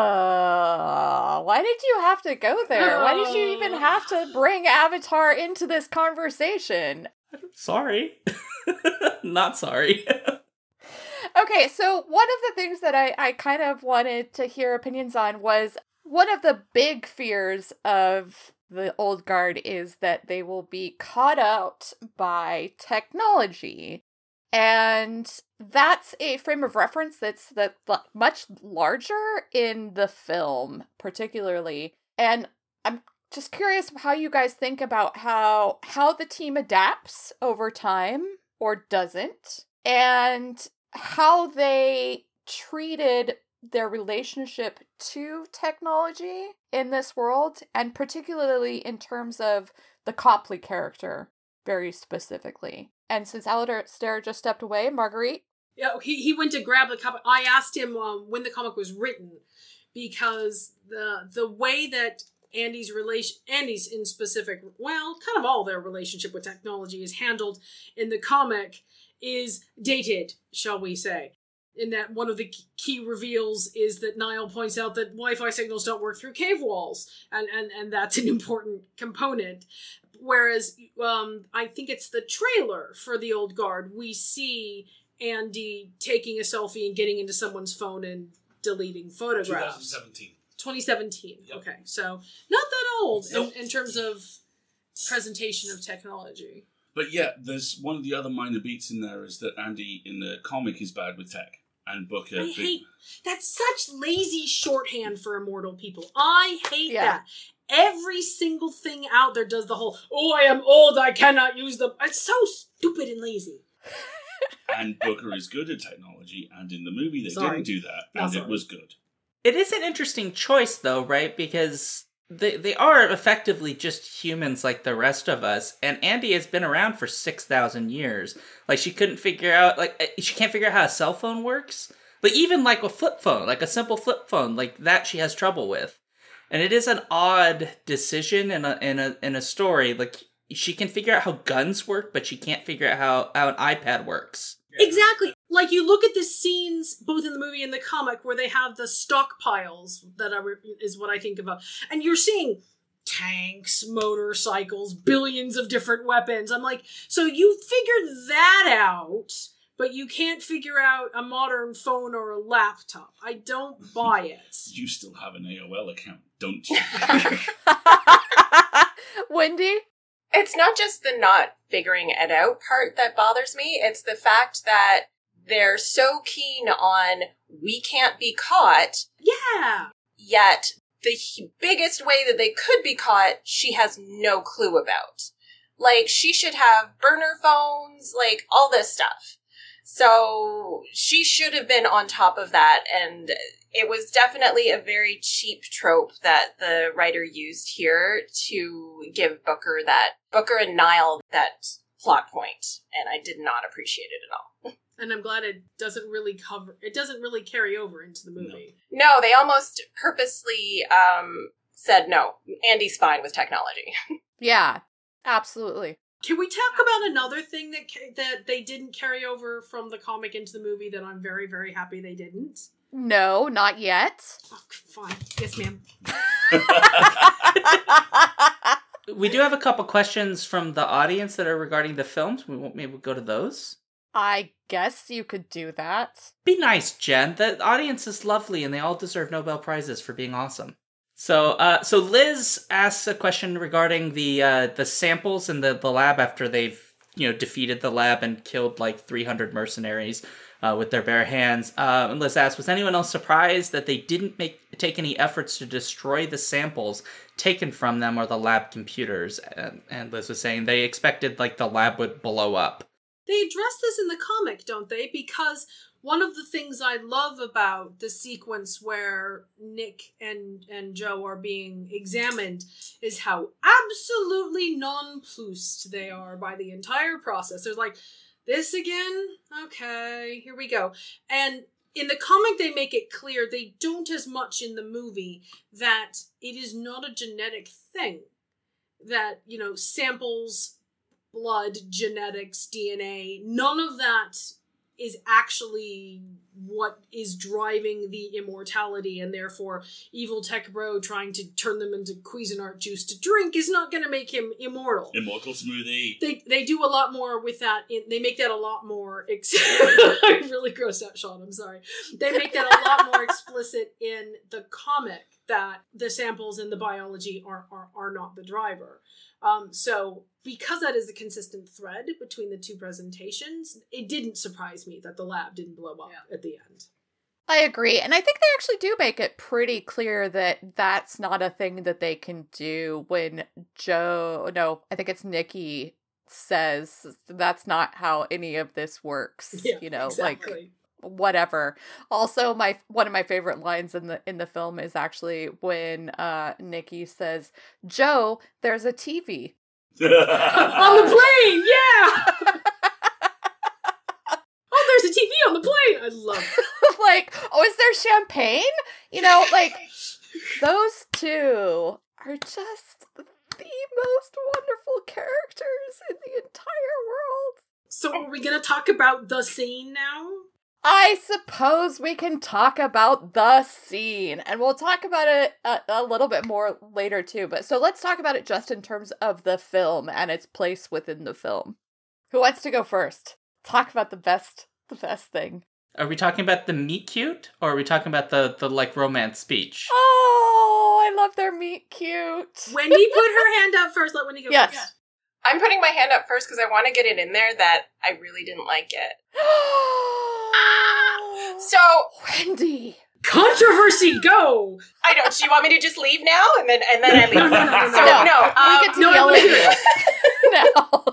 why did you have to go there? Why did you even have to bring Avatar into this conversation? Sorry. Not sorry. Okay, so one of the things that I kind of wanted to hear opinions on was one of the big fears of the Old Guard is that they will be caught out by technology. And that's a frame of reference that's much larger in the film, particularly. And I'm just curious how you guys think about how the team adapts over time or doesn't, and how they treated their relationship to technology in this world, and particularly in terms of the Copley character, very specifically. And since Alistair just stepped away, Marguerite? Yeah, he went to grab the comic. I asked him when the comic was written, because the way that Andy's in specific, well, kind of all their relationship with technology is handled in the comic is dated, shall we say. In that one of the key reveals is that Niall points out that Wi-Fi signals don't work through cave walls, and that's an important component. Whereas, I think it's the trailer for The Old Guard, we see Andy taking a selfie and getting into someone's phone and deleting photographs. 2017. Yep. Okay, so not that old in terms of presentation of technology. But yeah, there's one of the other minor beats in there is that Andy in the comic is bad with tech. And Booker... I hate... That's such lazy shorthand for immortal people. I hate that. Every single thing out there does the whole, I am old, I cannot use them. It's so stupid and lazy. And Booker is good at technology, and in the movie they didn't do that, and it was good. It is an interesting choice, though, right? Because they are effectively just humans like the rest of us, and Andy has been around for 6,000 years. Like, she can't figure out how a cell phone works. Like, even like a flip phone, like a simple flip phone, like that she has trouble with. And it is an odd decision in a story. Like, she can figure out how guns work, but she can't figure out how an iPad works. Exactly. Like, you look at the scenes, both in the movie and the comic, where they have the stockpiles, is what I think about. And you're seeing tanks, motorcycles, billions of different weapons. I'm like, so you figured that out, but you can't figure out a modern phone or a laptop. I don't buy it. You still have an AOL account, don't you? Wendy? It's not just the not figuring it out part that bothers me. It's the fact that they're so keen on we can't be caught. Yeah. Yet the biggest way that they could be caught, she has no clue about. Like, she should have burner phones, like, all this stuff. So she should have been on top of that, and it was definitely a very cheap trope that the writer used here to give Booker and Niall that plot point, and I did not appreciate it at all. And I'm glad it doesn't really carry over into the movie. No, they almost purposely said, no, Andy's fine with technology. Yeah, absolutely. Can we talk about another thing that they didn't carry over from the comic into the movie that I'm very, very happy they didn't? No, not yet. Oh, fine. Yes, ma'am. We do have a couple questions from the audience that are regarding the films. Maybe we'll go to those. I guess you could do that. Be nice, Jen. The audience is lovely and they all deserve Nobel Prizes for being awesome. So Liz asks a question regarding the samples in the lab after they've, defeated the lab and killed like 300 mercenaries with their bare hands. And Liz asks, was anyone else surprised that they didn't take any efforts to destroy the samples taken from them or the lab computers? And Liz was saying they expected like the lab would blow up. They address this in the comic, don't they? Because one of the things I love about the sequence where Nick and Joe are being examined is how absolutely nonplussed they are by the entire process. There's like, this again? Okay, here we go. And in the comic, they make it clear, they don't as much in the movie, that it is not a genetic thing. That, samples, blood, genetics, DNA, none of that is actually what is driving the immortality, and therefore evil tech bro trying to turn them into Cuisinart juice to drink is not going to make him immortal. Immortal smoothie. They do a lot more with that. They make that a lot more... I really grossed out Sean, I'm sorry. They make that a lot more explicit in the comic, that the samples and the biology are not the driver. So because that is a consistent thread between the two presentations, it didn't surprise me that the lab didn't blow up at the end. I agree. And I think they actually do make it pretty clear that that's not a thing that they can do when I think it's Nikki says that's not how any of this works. Yeah, like exactly. whatever. Also, one of my favorite lines in the film is actually when Nikki says, "Joe, there's a TV." On the plane, yeah! Oh, there's a TV on the plane! I love it. Like, oh, is there champagne? Like, those two are just the most wonderful characters in the entire world. So are we going to talk about the scene now? I suppose we can talk about the scene, and we'll talk about it a little bit more later too. But so let's talk about it just in terms of the film and its place within the film. Who wants to go first? Talk about the best thing. Are we talking about the meet cute, or are we talking about the like romance speech? Oh, I love their meet cute. Wendy put her hand up first. Let Wendy go yes. first. I'm putting my hand up first because I want to get it in there that I really didn't like it. So, Wendy. Controversy, go! I know. Do you want me to just leave now and then I leave? No. We get to yell at you now.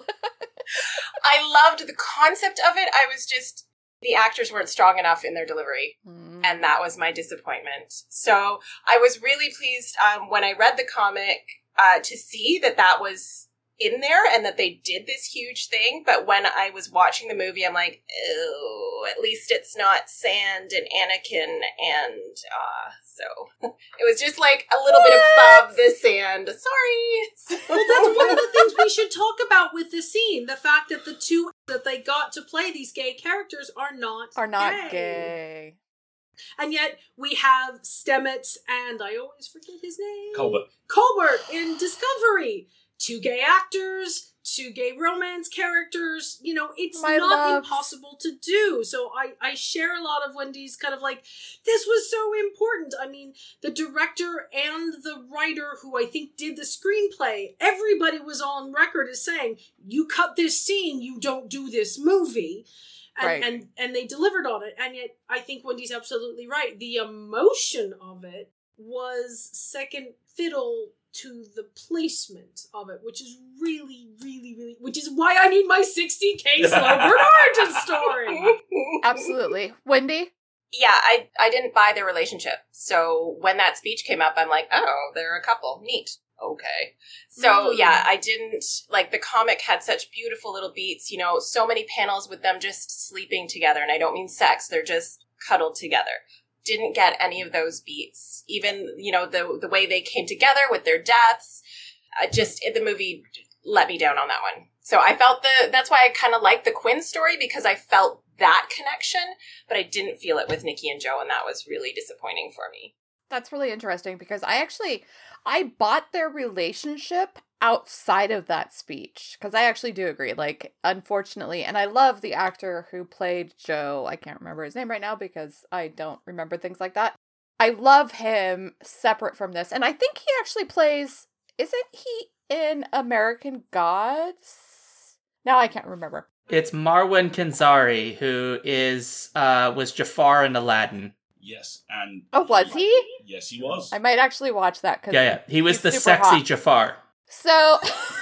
I loved the concept of it. The actors weren't strong enough in their delivery, and that was my disappointment. So I was really pleased when I read the comic to see that was in there and that they did this huge thing. But when I was watching the movie, I'm like, oh, at least it's not Sand and Anakin, and so it was just like a little bit above the sand. Sorry. Well, that's one of the things we should talk about with the scene. The fact that the two that they got to play these gay characters are not gay. And yet we have Stamets and I always forget his name. Colbert in Discovery. Two gay actors, two gay romance characters. It's not impossible to do. So I share a lot of Wendy's kind of like, this was so important. I mean, the director and the writer who I think did the screenplay, everybody was on record as saying, you cut this scene, you don't do this movie. And they delivered on it. And yet I think Wendy's absolutely right. The emotion of it was second fiddle to the placement of it, which is really, really, really, which is why I need my 60K slow burn origin story. Absolutely. Wendy? Yeah, I didn't buy their relationship. So when that speech came up, I'm like, oh, they're a couple. Neat. Okay. So yeah, I didn't, like, the comic had such beautiful little beats, so many panels with them just sleeping together. And I don't mean sex, they're just cuddled together. Didn't get any of those beats. Even, the way they came together with their deaths, the movie let me down on that one. So I felt that's why I kind of liked the Quinn story, because I felt that connection, but I didn't feel it with Nikki and Joe, and that was really disappointing for me. That's really interesting, because I bought their relationship outside of that speech, because I actually do agree, like, unfortunately, and I love the actor who played Joe. I can't remember his name right now because I don't remember things like that. I love him separate from this, and I think he actually plays, isn't he in American Gods? Now I can't remember. It's Marwan Kenzari, who was Jafar in Aladdin. Yes, and... Oh, was he? Yes, he was. I might actually watch that. Cause Yeah. He was the sexy hot. Jafar. So,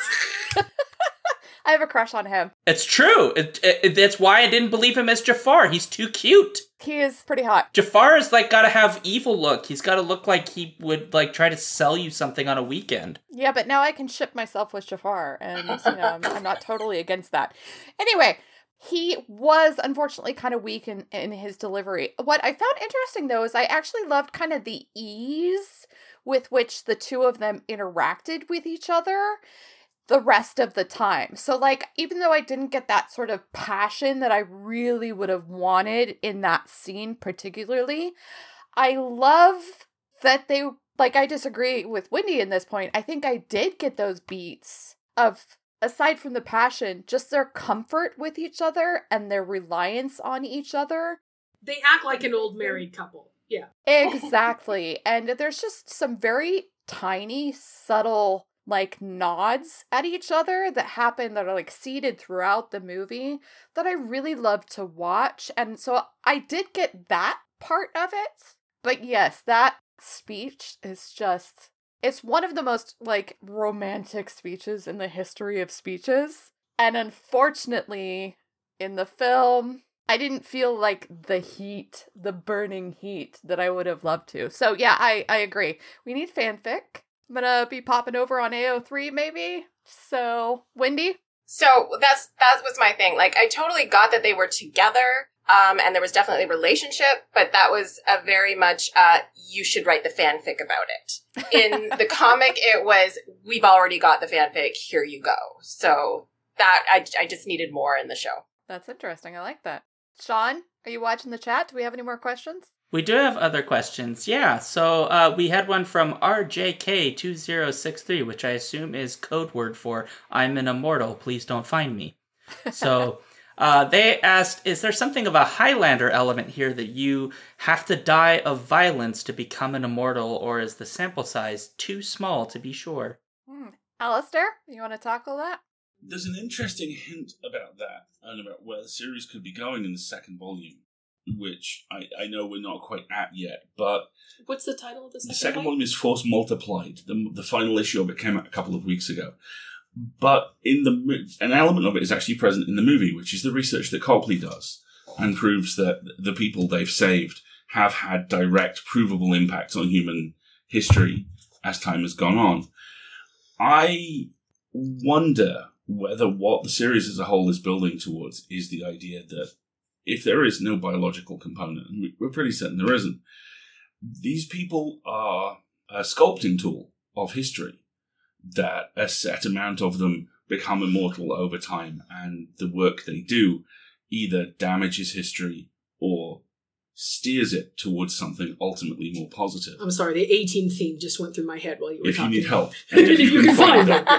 I have a crush on him. It's true. That's why I didn't believe him as Jafar. He's too cute. He is pretty hot. Jafar is like gotta have evil look. He's gotta look like he would like try to sell you something on a weekend. Yeah, but now I can ship myself with Jafar, and I'm not totally against that. Anyway, he was unfortunately kind of weak in his delivery. What I found interesting though is I actually loved kind of the ease with which the two of them interacted with each other the rest of the time. So, like, even though I didn't get that sort of passion that I really would have wanted in that scene particularly, I love that they, like, I disagree with Wendy in this point. I think I did get those beats of, aside from the passion, just their comfort with each other and their reliance on each other. They act like an old married couple. Yeah. Exactly. And there's just some very tiny, subtle, like, nods at each other that happen that are, like, seeded throughout the movie that I really love to watch. And so I did get that part of it. But yes, that speech is just, it's one of the most, like, romantic speeches in the history of speeches. And unfortunately, in the film, I didn't feel like the burning heat that I would have loved to. So yeah, I agree. We need fanfic. I'm gonna be popping over on AO3 maybe. So, Wendy? So that was my thing. Like, I totally got that they were together, and there was definitely a relationship, but that was a very much, you should write the fanfic about it. In the comic, it was, we've already got the fanfic, here you go. So that, I just needed more in the show. That's interesting. I like that. Sean, are you watching the chat? Do we have any more questions? We do have other questions, yeah. So we had one from RJK2063, which I assume is code word for I'm an immortal, please don't find me. So they asked, is there something of a Highlander element here that you have to die of violence to become an immortal, or is the sample size too small to be sure? Alistair, you want to tackle that? There's an interesting hint about that, and about where the series could be going in the second volume, which I know we're not quite at yet, but... What's the title of the second volume? The second volume is Force Multiplied. The final issue of it came out a couple of weeks ago. But an element of it is actually present in the movie, which is the research that Copley does, and proves that the people they've saved have had direct, provable impacts on human history as time has gone on. I wonder whether what the series as a whole is building towards is the idea that if there is no biological component, and we're pretty certain there isn't, these people are a sculpting tool of history, that a set amount of them become immortal over time, and the work they do either damages history or steers it towards something ultimately more positive. I'm sorry, the A-Team theme just went through my head while you were talking. If you need help. And if you can find it.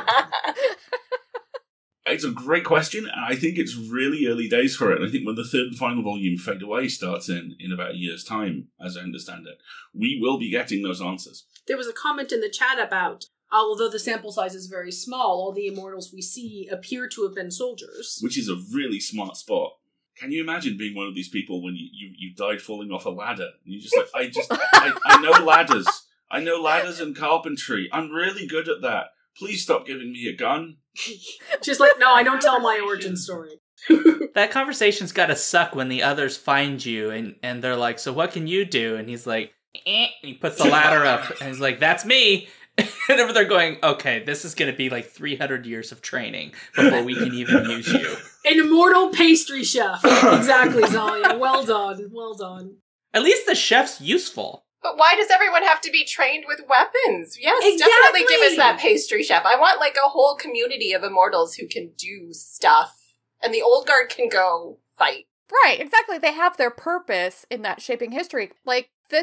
It's a great question, and I think it's really early days for it. And I think when the third and final volume, Fade Away, starts in about a year's time, as I understand it, we will be getting those answers. There was a comment in the chat about, although the sample size is very small, all the immortals we see appear to have been soldiers. Which is a really smart spot. Can you imagine being one of these people when you died falling off a ladder? And you're just like, I know ladders. I know ladders and carpentry. I'm really good at that. Please stop giving me a gun. Just like, no, I don't tell my origin story. That conversation's gotta suck when the others find you and they're like, so what can you do? And he's like, and he puts the ladder up and he's like, that's me. And over there going, okay, this is going to be like 300 years of training before we can even use you. An immortal pastry chef. Exactly, Zalia. Well done. Well done. At least the chef's useful. But why does everyone have to be trained with weapons? Yes, exactly. Definitely give us that pastry chef. I want like a whole community of immortals who can do stuff. And the old guard can go fight. Right, exactly. They have their purpose in that shaping history. Like, this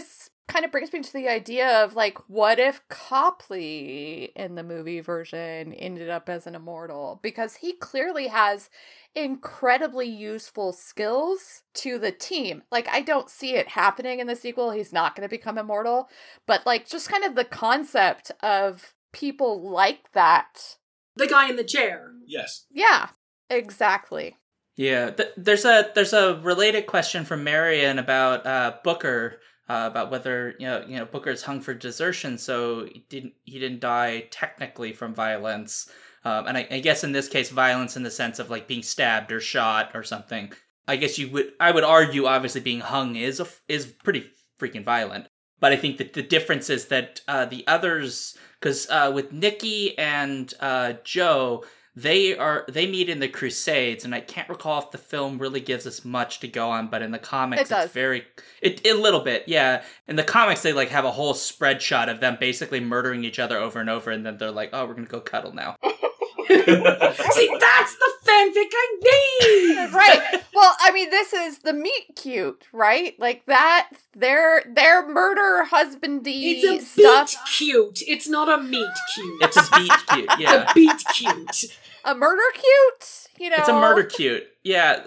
kind of brings me to the idea of, like, what if Copley in the movie version ended up as an immortal? Because he clearly has incredibly useful skills to the team. Like, I don't see it happening in the sequel. He's not going to become immortal. But, like, just kind of the concept of people like that. The guy in the chair. Yes. Yeah, exactly. Yeah, there's a related question from Marion about Booker, about whether you know Booker's hung for desertion, so he didn't die technically from violence, and I guess in this case violence in the sense of like being stabbed or shot or something. I guess I would argue obviously being hung is pretty freaking violent, but I think that the difference is that the others, because with Nikki and Joe. They meet in the Crusades, and I can't recall if the film really gives us much to go on, but in the comics, it's a little bit, yeah. In the comics, they like have a whole spread shot of them basically murdering each other over and over, and then they're like, "Oh, we're gonna go cuddle now." See, that's the fanfic I need. Right. Well, I mean, this is the meet cute, right? Like that. Their murder husbandy It's a stuff. beat cute. It's not a meat cute. It's a beat cute, yeah. A beat cute. A murder cute, you know. It's a murder cute, yeah.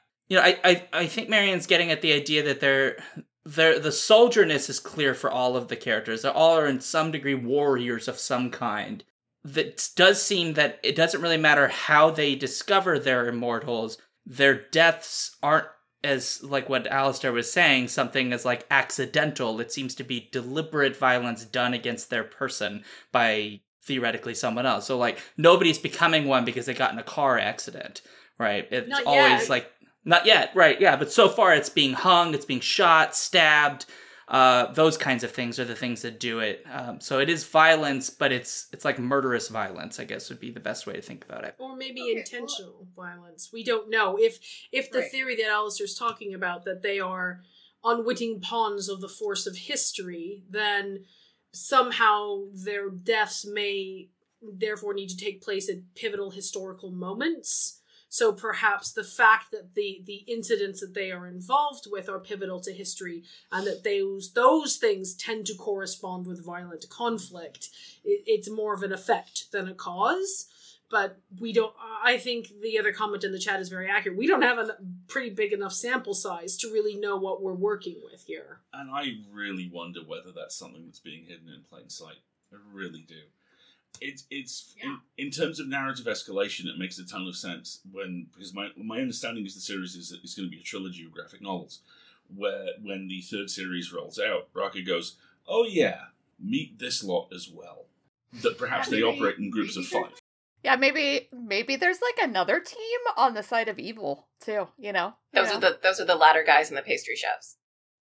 I think Marion's getting at the idea that the soldierness is clear for all of the characters. They all are in some degree warriors of some kind. That does seem that it doesn't really matter how they discover they're immortals. Their deaths aren't, as like what Alistair was saying, something as like accidental. It seems to be deliberate violence done against their person by theoretically someone else. So like nobody's becoming one because they got in a car accident, right? It's not always yet. like not yet, right? Yeah, but so far it's being hung, it's being shot, stabbed. Those kinds of things are the things that do it. So it is violence, but it's like murderous violence, I guess would be the best way to think about it. Or maybe intentional violence. We don't know. If the theory that Alistair's talking about, that they are unwitting pawns of the force of history, then somehow their deaths may therefore need to take place at pivotal historical moments. So perhaps the fact that the incidents that they are involved with are pivotal to history, and that those things tend to correspond with violent conflict, it's more of an effect than a cause. But we don't. I think the other comment in the chat is very accurate. We don't have a pretty big enough sample size to really know what we're working with here. And I really wonder whether that's something that's being hidden in plain sight. I really do. It's in terms of narrative escalation, it makes a ton of sense because my understanding is the series is going to be a trilogy of graphic novels, where when the third series rolls out, Raka goes, "Oh yeah, meet this lot as well." That perhaps they operate in groups of 5. Yeah, maybe there's like another team on the side of evil too. You know, those are the latter guys and the pastry chefs.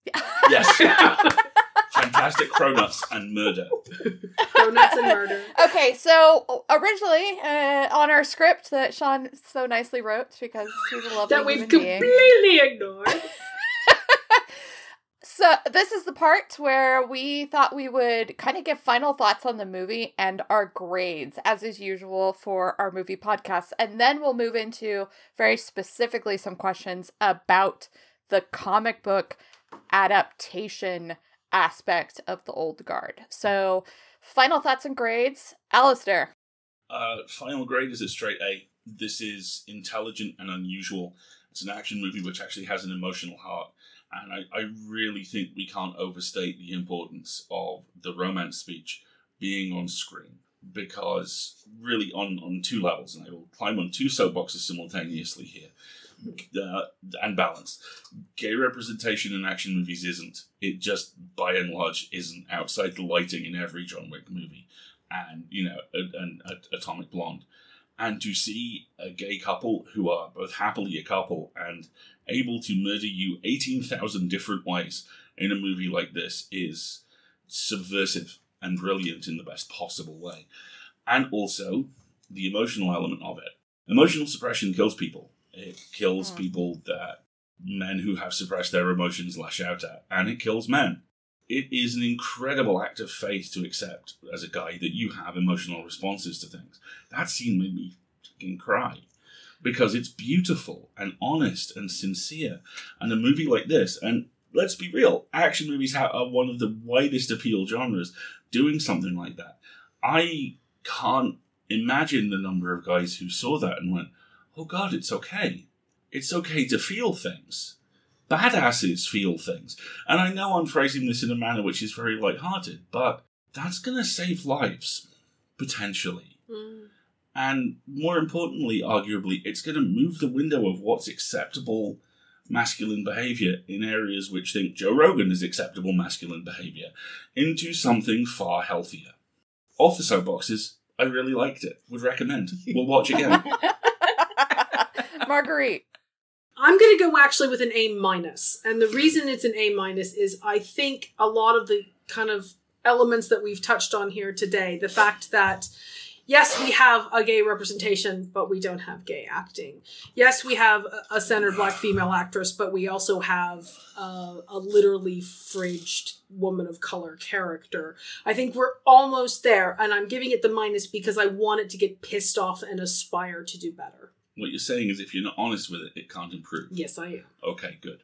Yes. Fantastic cronuts and murder. Cronuts and murder. Okay, so originally on our script that Sean so nicely wrote, because he's a lovely that we've human being. completely ignored. So this is the part where we thought we would kind of give final thoughts on the movie and our grades, as is usual for our movie podcasts. And then we'll move into very specifically some questions about the comic book adaptation aspect of the Old Guard. So final thoughts and grades. Alistair. Final grade is a straight A. This is intelligent and unusual. It's an action movie which actually has an emotional heart. And I really think we can't overstate the importance of the romance speech being on screen. Because really on 2 levels, and I will climb on 2 soapboxes simultaneously here, and balanced. Gay representation in action movies isn't. It just, by and large, isn't outside the lighting in every John Wick movie. And, an Atomic Blonde. And to see a gay couple who are both happily a couple and able to murder you 18,000 different ways in a movie like this is subversive and brilliant in the best possible way. And also, the emotional element of it. Emotional suppression kills people. It kills people that men who have suppressed their emotions lash out at. And it kills men. It is an incredible act of faith to accept, as a guy, that you have emotional responses to things. That scene made me fucking cry. Because it's beautiful and honest and sincere. And a movie like this, and let's be real, action movies are one of the widest appeal genres. Doing something like that, I can't imagine the number of guys who saw that and went, oh God, it's okay. It's okay to feel things. Badasses feel things. And I know I'm phrasing this in a manner which is very lighthearted, but that's going to save lives, potentially. And more importantly, arguably, it's going to move the window of what's acceptable masculine behaviour in areas which think Joe Rogan is acceptable masculine behaviour into something far healthier. Off the soapboxes, I really liked it. Would recommend. We'll watch again. Marguerite. I'm going to go actually with an A-. And the reason it's an A- is I think a lot of the kind of elements that we've touched on here today, the fact that yes, we have a gay representation, but we don't have gay acting. Yes, we have a centered black female actress, but we also have a literally fridged woman of color character. I think we're almost there, and I'm giving it the minus because I want it to get pissed off and aspire to do better. What you're saying is if you're not honest with it, it can't improve. Yes, I am. Okay, good.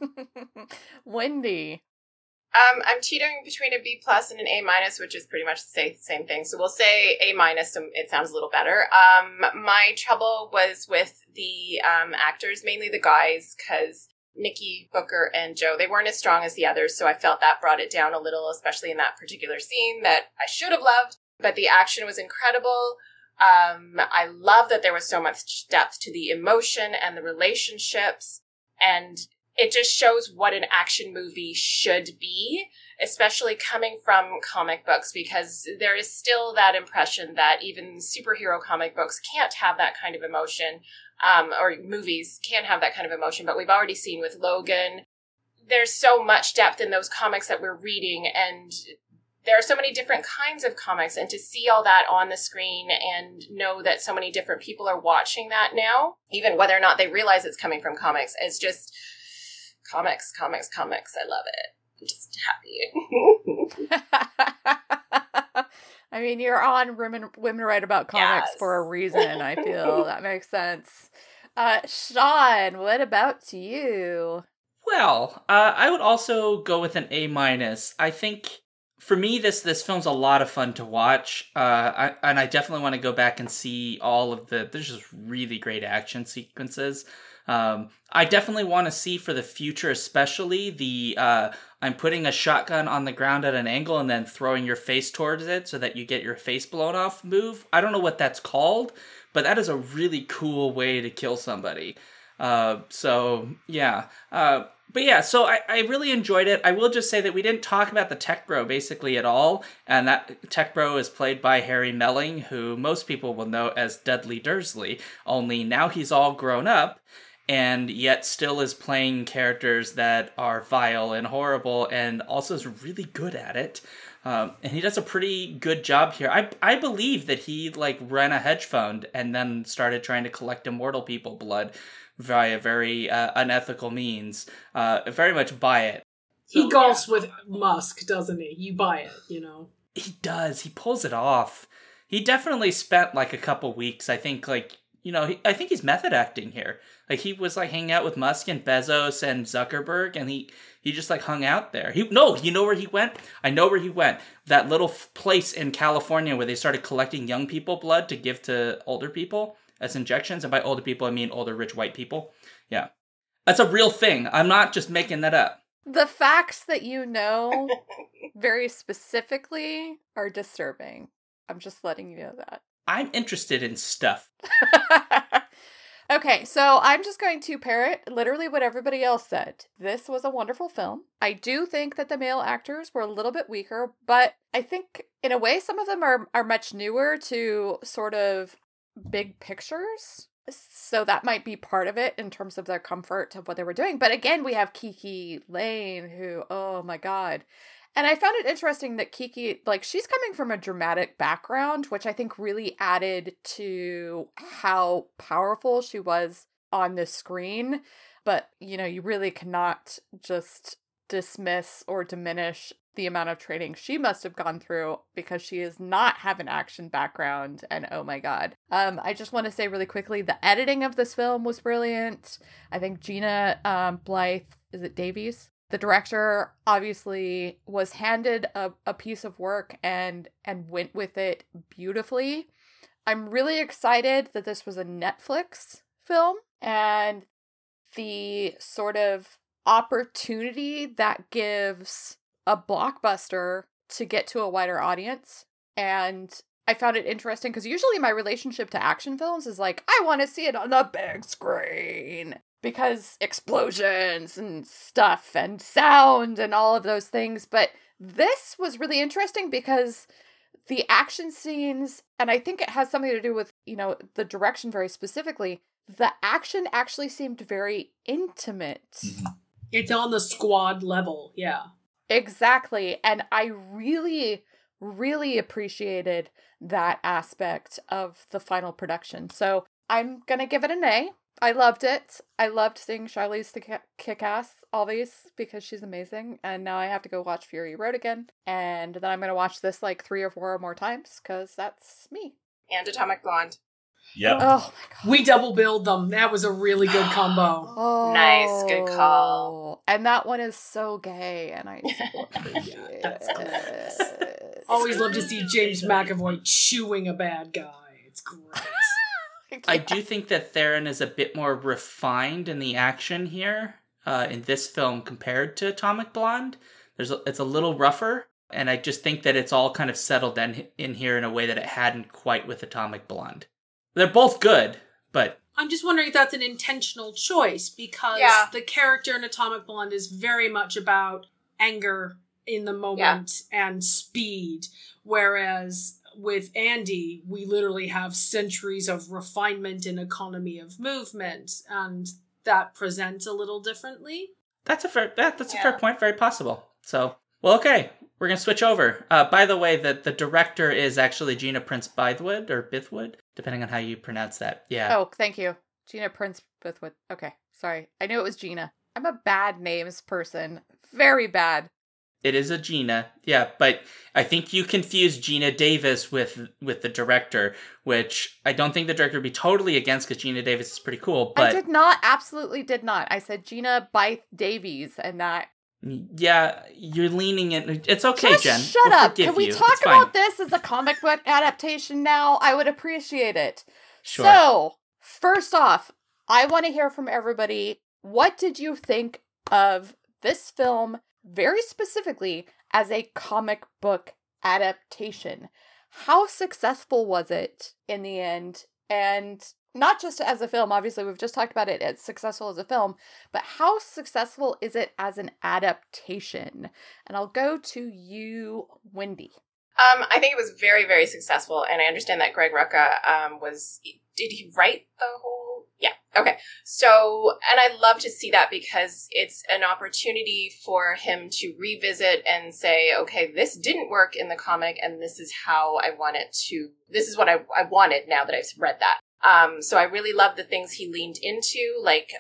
Wendy. I'm teetering between a B+ and an A-, which is pretty much the same thing. So we'll say A-, so it sounds a little better. My trouble was with the actors, mainly the guys, because Nikki, Booker, and Joe, they weren't as strong as the others, so I felt that brought it down a little, especially in that particular scene that I should have loved. But the action was incredible. I love that there was so much depth to the emotion and the relationships, and it just shows what an action movie should be, especially coming from comic books, because there is still that impression that even superhero comic books can't have that kind of emotion, or movies can't have that kind of emotion, but we've already seen with Logan, there's so much depth in those comics that we're reading, and there are so many different kinds of comics, and to see all that on the screen and know that so many different people are watching that now, even whether or not they realize it's coming from comics, it's just comics. I love it. I'm just happy. I mean, you're on Women Write About Comics for a reason, I feel. That makes sense. Sean, what about you? Well, I would also go with an A-. I think, for me, this film's a lot of fun to watch. And I definitely want to go back and see all of there's just really great action sequences. I definitely want to see for the future, especially the I'm putting a shotgun on the ground at an angle and then throwing your face towards it so that you get your face blown off move. I don't know what that's called, but that is a really cool way to kill somebody. So yeah. But yeah, so I really enjoyed it. I will just say that we didn't talk about the tech bro basically at all. And that tech bro is played by Harry Melling, who most people will know as Dudley Dursley. Only now he's all grown up and yet still is playing characters that are vile and horrible and also is really good at it. And he does a pretty good job here. I believe that he ran a hedge fund and then started trying to collect immortal people blood via very unethical means. Very much buy it. He golfs with Musk, doesn't he? You buy it, you know. He does. He pulls it off. He definitely spent a couple weeks. I think I think he's method acting here. He was hanging out with Musk and Bezos and Zuckerberg, and he just hung out there. You know where he went? I know where he went. That little place in California where they started collecting young people blood to give to older people as injections. And by older people, I mean older rich white people. Yeah. That's a real thing. I'm not just making that up. The facts that you know very specifically are disturbing. I'm just letting you know that. I'm interested in stuff. Okay, so I'm just going to parrot literally what everybody else said. This was a wonderful film. I do think that the male actors were a little bit weaker, but I think in a way some of them are much newer to sort of big pictures. So that might be part of it in terms of their comfort of what they were doing. But again, we have Kiki Lane who, oh my God. And I found it interesting that Kiki, she's coming from a dramatic background, which I think really added to how powerful she was on the screen. But, you really cannot just dismiss or diminish the amount of training she must have gone through because she does not have an action background. And oh my God. I just want to say really quickly, the editing of this film was brilliant. I think Gina Blythe, is it Davies? The director obviously was handed a piece of work and went with it beautifully. I'm really excited that this was a Netflix film, and the sort of opportunity that gives a blockbuster to get to a wider audience. And I found it interesting because usually my relationship to action films is like, I want to see it on the big screen because explosions and stuff and sound and all of those things. But this was really interesting because the action scenes, and I think it has something to do with, the direction very specifically, the action actually seemed very intimate. Mm-hmm. It's on the squad level, yeah. Exactly. And I really, really appreciated that aspect of the final production. So I'm going to give it an A. I loved it. I loved seeing Charlize kick ass always because she's amazing. And now I have to go watch Fury Road again. And then I'm going to watch this like 3 or 4 more times because that's me. And Atomic Blonde. Yep. Oh my God. We double billed them. That was a really good combo. Oh, nice. Good call. And that one is so gay, and I so appreciate That's it. Always love to see James McAvoy chewing a bad guy. It's great. I do think that Theron is a bit more refined in the action here in this film compared to Atomic Blonde. It's a little rougher, and I just think that it's all kind of settled in here in a way that it hadn't quite with Atomic Blonde. They're both good, but... I'm just wondering if that's an intentional choice, because the character in Atomic Blonde is very much about anger in the moment and speed, whereas with Andy, we literally have centuries of refinement and economy of movement, and that presents a little differently. That's a fair point, very possible. So, well, okay. We're going to switch over. By the way, the director is actually Gina Prince Bythewood, or Bythewood, depending on how you pronounce that. Yeah. Oh, thank you. Gina Prince Bythewood. Okay, sorry. I knew it was Gina. I'm a bad names person. Very bad. It is a Gina, yeah, but I think you confused Gina Davis with the director, which I don't think the director would be totally against because Gina Davis is pretty cool, but... I did not, absolutely did not. I said Gina Bythe Davies, and that... Yeah, you're leaning in. It's okay, Just Jen. Shut up. Can we talk about fine. this as a comic book adaptation now? I would appreciate it. Sure. So, first off, I want to hear from everybody. What did you think of this film, very specifically, as a comic book adaptation? How successful was it in the end? And not just as a film, obviously we've just talked about it as successful as a film, but how successful is it as an adaptation? And I'll go to you, Wendy. I think it was very, very successful, and I understand that Greg Rucka did he write the whole? Yeah, okay. So, and I love to see that because it's an opportunity for him to revisit and say, okay, this didn't work in the comic, and this is how I want it to, this is what I wanted now that I've read that. So I really love the things he leaned into, like,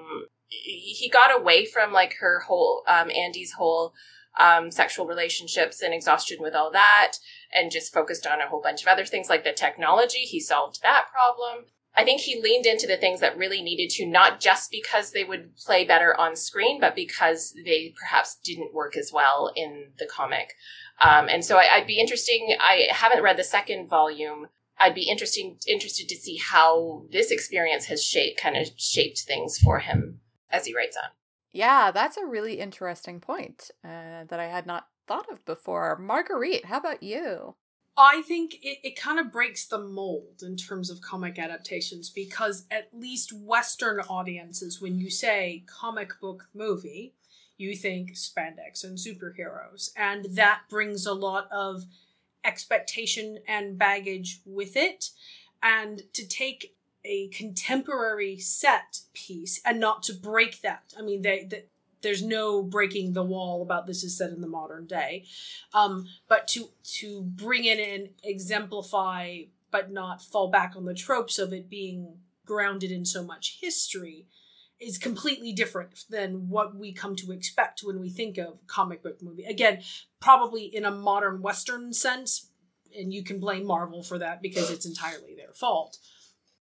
he got away from, like, her whole, Andy's whole, sexual relationships and exhaustion with all that, and just focused on a whole bunch of other things, like the technology. He solved that problem. I think he leaned into the things that really needed to, not just because they would play better on screen, but because they perhaps didn't work as well in the comic. And so I'd be interesting. I haven't read the second volume. I'd be interested to see how this experience has shaped things for him as he writes on. Yeah, that's a really interesting point that I had not thought of before. Marguerite, how about you? I think it kind of breaks the mold in terms of comic adaptations, because at least Western audiences, when you say comic book movie, you think spandex and superheroes. And that brings a lot of expectation and baggage with it. And to take a contemporary set piece and not to break that. I mean, there's no breaking the wall about this is set in the modern day. But to bring it in, exemplify, but not fall back on the tropes of it being grounded in so much history is completely different than what we come to expect when we think of comic book movie. Again, probably in a modern Western sense, and you can blame Marvel for that because it's entirely their fault.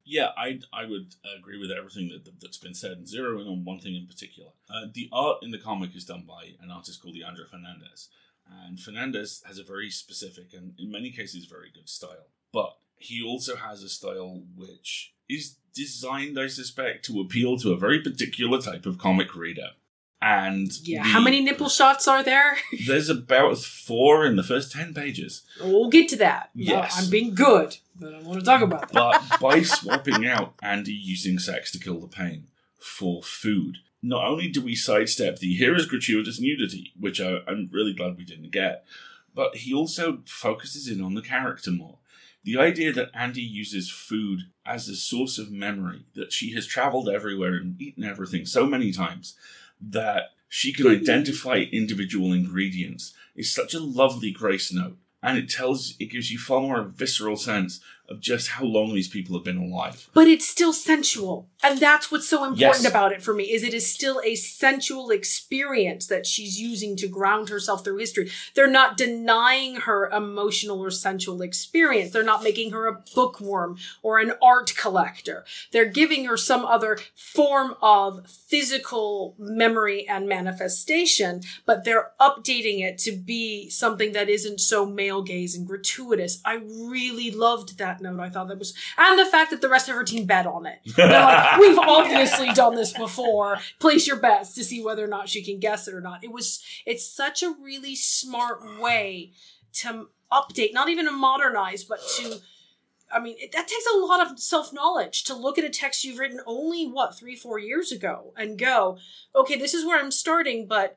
Yeah, I would agree with everything that's been said, and zeroing on one thing in particular. The art in the comic is done by an artist called Leandro Fernandez, and Fernandez has a very specific and, in many cases, very good style. But he also has a style which is designed, I suspect, to appeal to a very particular type of comic reader. And how many nipple shots are there? There's about 4 in the first 10 pages. We'll get to that. Yes. I'm being good, but I want to talk about that. But by swapping out Andy using sex to kill the pain for food, not only do we sidestep the here is gratuitous nudity, which I'm really glad we didn't get, but he also focuses in on the character more. The idea that Andy uses food as a source of memory, that she has travelled everywhere and eaten everything so many times, that she can identify individual ingredients is such a lovely grace note. And it gives you far more a visceral sense of just how long these people have been alive. But it's still sensual. And that's what's so important Yes. about it for me, is it is still a sensual experience that she's using to ground herself through history. They're not denying her emotional or sensual experience. They're not making her a bookworm or an art collector. They're giving her some other form of physical memory and manifestation, but they're updating it to be something that isn't so male gaze and gratuitous. I really loved that note. I thought that was, and the fact that the rest of her team bet on it. They're like, we've obviously done this before. Place your bets to see whether or not she can guess it or not. It's such a really smart way to update, not even to modernize, but to, that takes a lot of self-knowledge to look at a text you've written only, 3-4 years ago and go, okay, this is where I'm starting, but,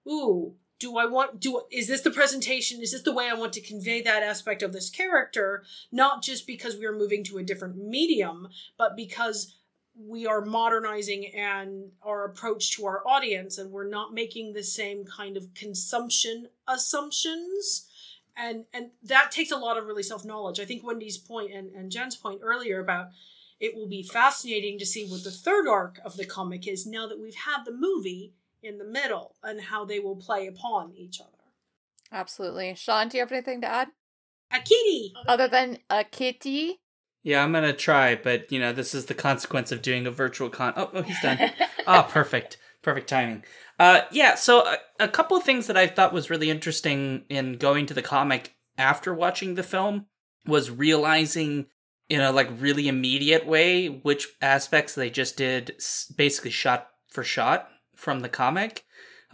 is this the presentation? Is this the way I want to convey that aspect of this character? Not just because we are moving to a different medium, but because we are modernizing and our approach to our audience, and we're not making the same kind of consumption assumptions. And that takes a lot of really self-knowledge. I think Wendy's point and Jen's point earlier about it will be fascinating to see what the third arc of the comic is now that we've had the movie in the middle, and how they will play upon each other. Absolutely. Sean, do you have anything to add? A kitty! Other than a kitty? Yeah, I'm going to try, but, this is the consequence of doing a virtual Oh, he's done. Perfect. Perfect timing. So a couple of things that I thought was really interesting in going to the comic after watching the film was realizing in a, really immediate way which aspects they just did basically shot for shot from the comic.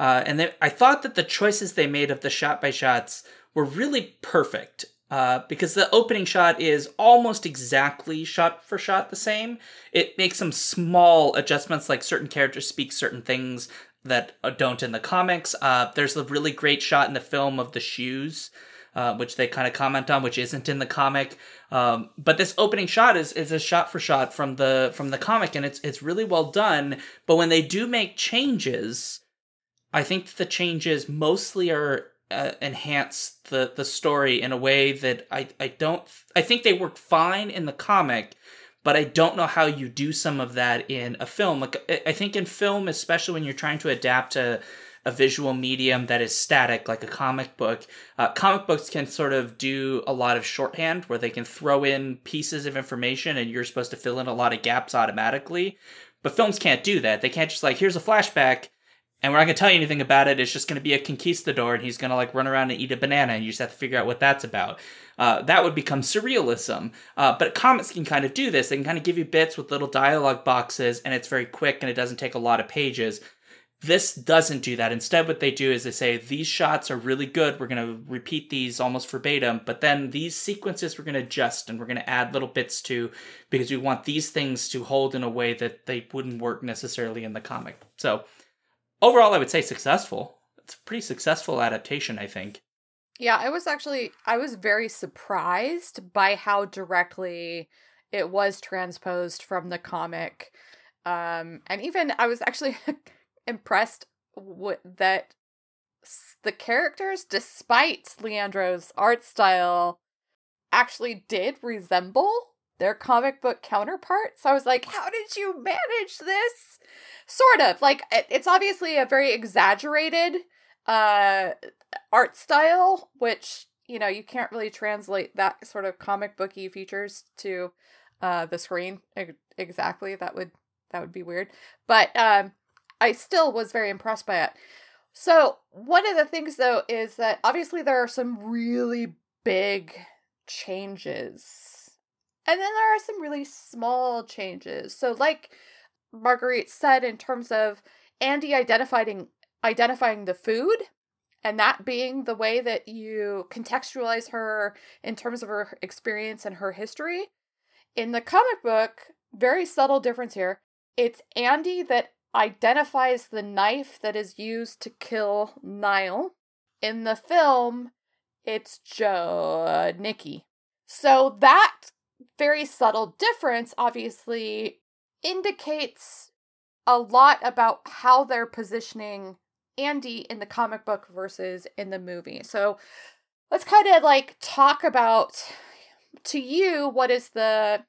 I thought that the choices they made of the shot-by-shots were really perfect. Because the opening shot is almost exactly shot for shot the same. It makes some small adjustments, like certain characters speak certain things that don't in the comics. There's a really great shot in the film of the shoes, which they kind of comment on, which isn't in the comic. But this opening shot is a shot for shot from the comic, and it's really well done. But when they do make changes, I think the changes mostly are enhance the story in a way that I think they work fine in the comic, but I don't know how you do some of that in a film. I think in film, especially when you're trying to adapt a visual medium that is static, like a comic book, comic books can sort of do a lot of shorthand where they can throw in pieces of information and you're supposed to fill in a lot of gaps automatically. But films can't do that. They can't just here's a flashback, and we're not going to tell you anything about it. It's just going to be a conquistador, and he's going to run around and eat a banana, and you just have to figure out what that's about. That would become surrealism. But comics can kind of do this. They can kind of give you bits with little dialogue boxes, and it's very quick, and it doesn't take a lot of pages. This doesn't do that. Instead, what they do is they say, these shots are really good. We're going to repeat these almost verbatim, but then these sequences we're going to adjust, and we're going to add little bits to, because we want these things to hold in a way that they wouldn't work necessarily in the comic. So overall, I would say successful. It's a pretty successful adaptation, I think. Yeah, I was very surprised by how directly it was transposed from the comic. And even I was actually impressed that the characters, despite Leandro's art style, actually did resemble their comic book counterparts. So I was like, how did you manage this? Sort of. It's obviously a very exaggerated art style, which, you can't really translate that sort of comic booky features to the screen exactly. That would be weird. But I still was very impressed by it. So one of the things, though, is that obviously there are some really big changes. And then there are some really small changes. So like Marguerite said, in terms of Andy identifying the food, and that being the way that you contextualize her in terms of her experience and her history. In the comic book, very subtle difference here. It's Andy that identifies the knife that is used to kill Niall. In the film, it's Nikki. So that very subtle difference obviously indicates a lot about how they're positioning Andy in the comic book versus in the movie. So let's kind of like talk about, to you, what is the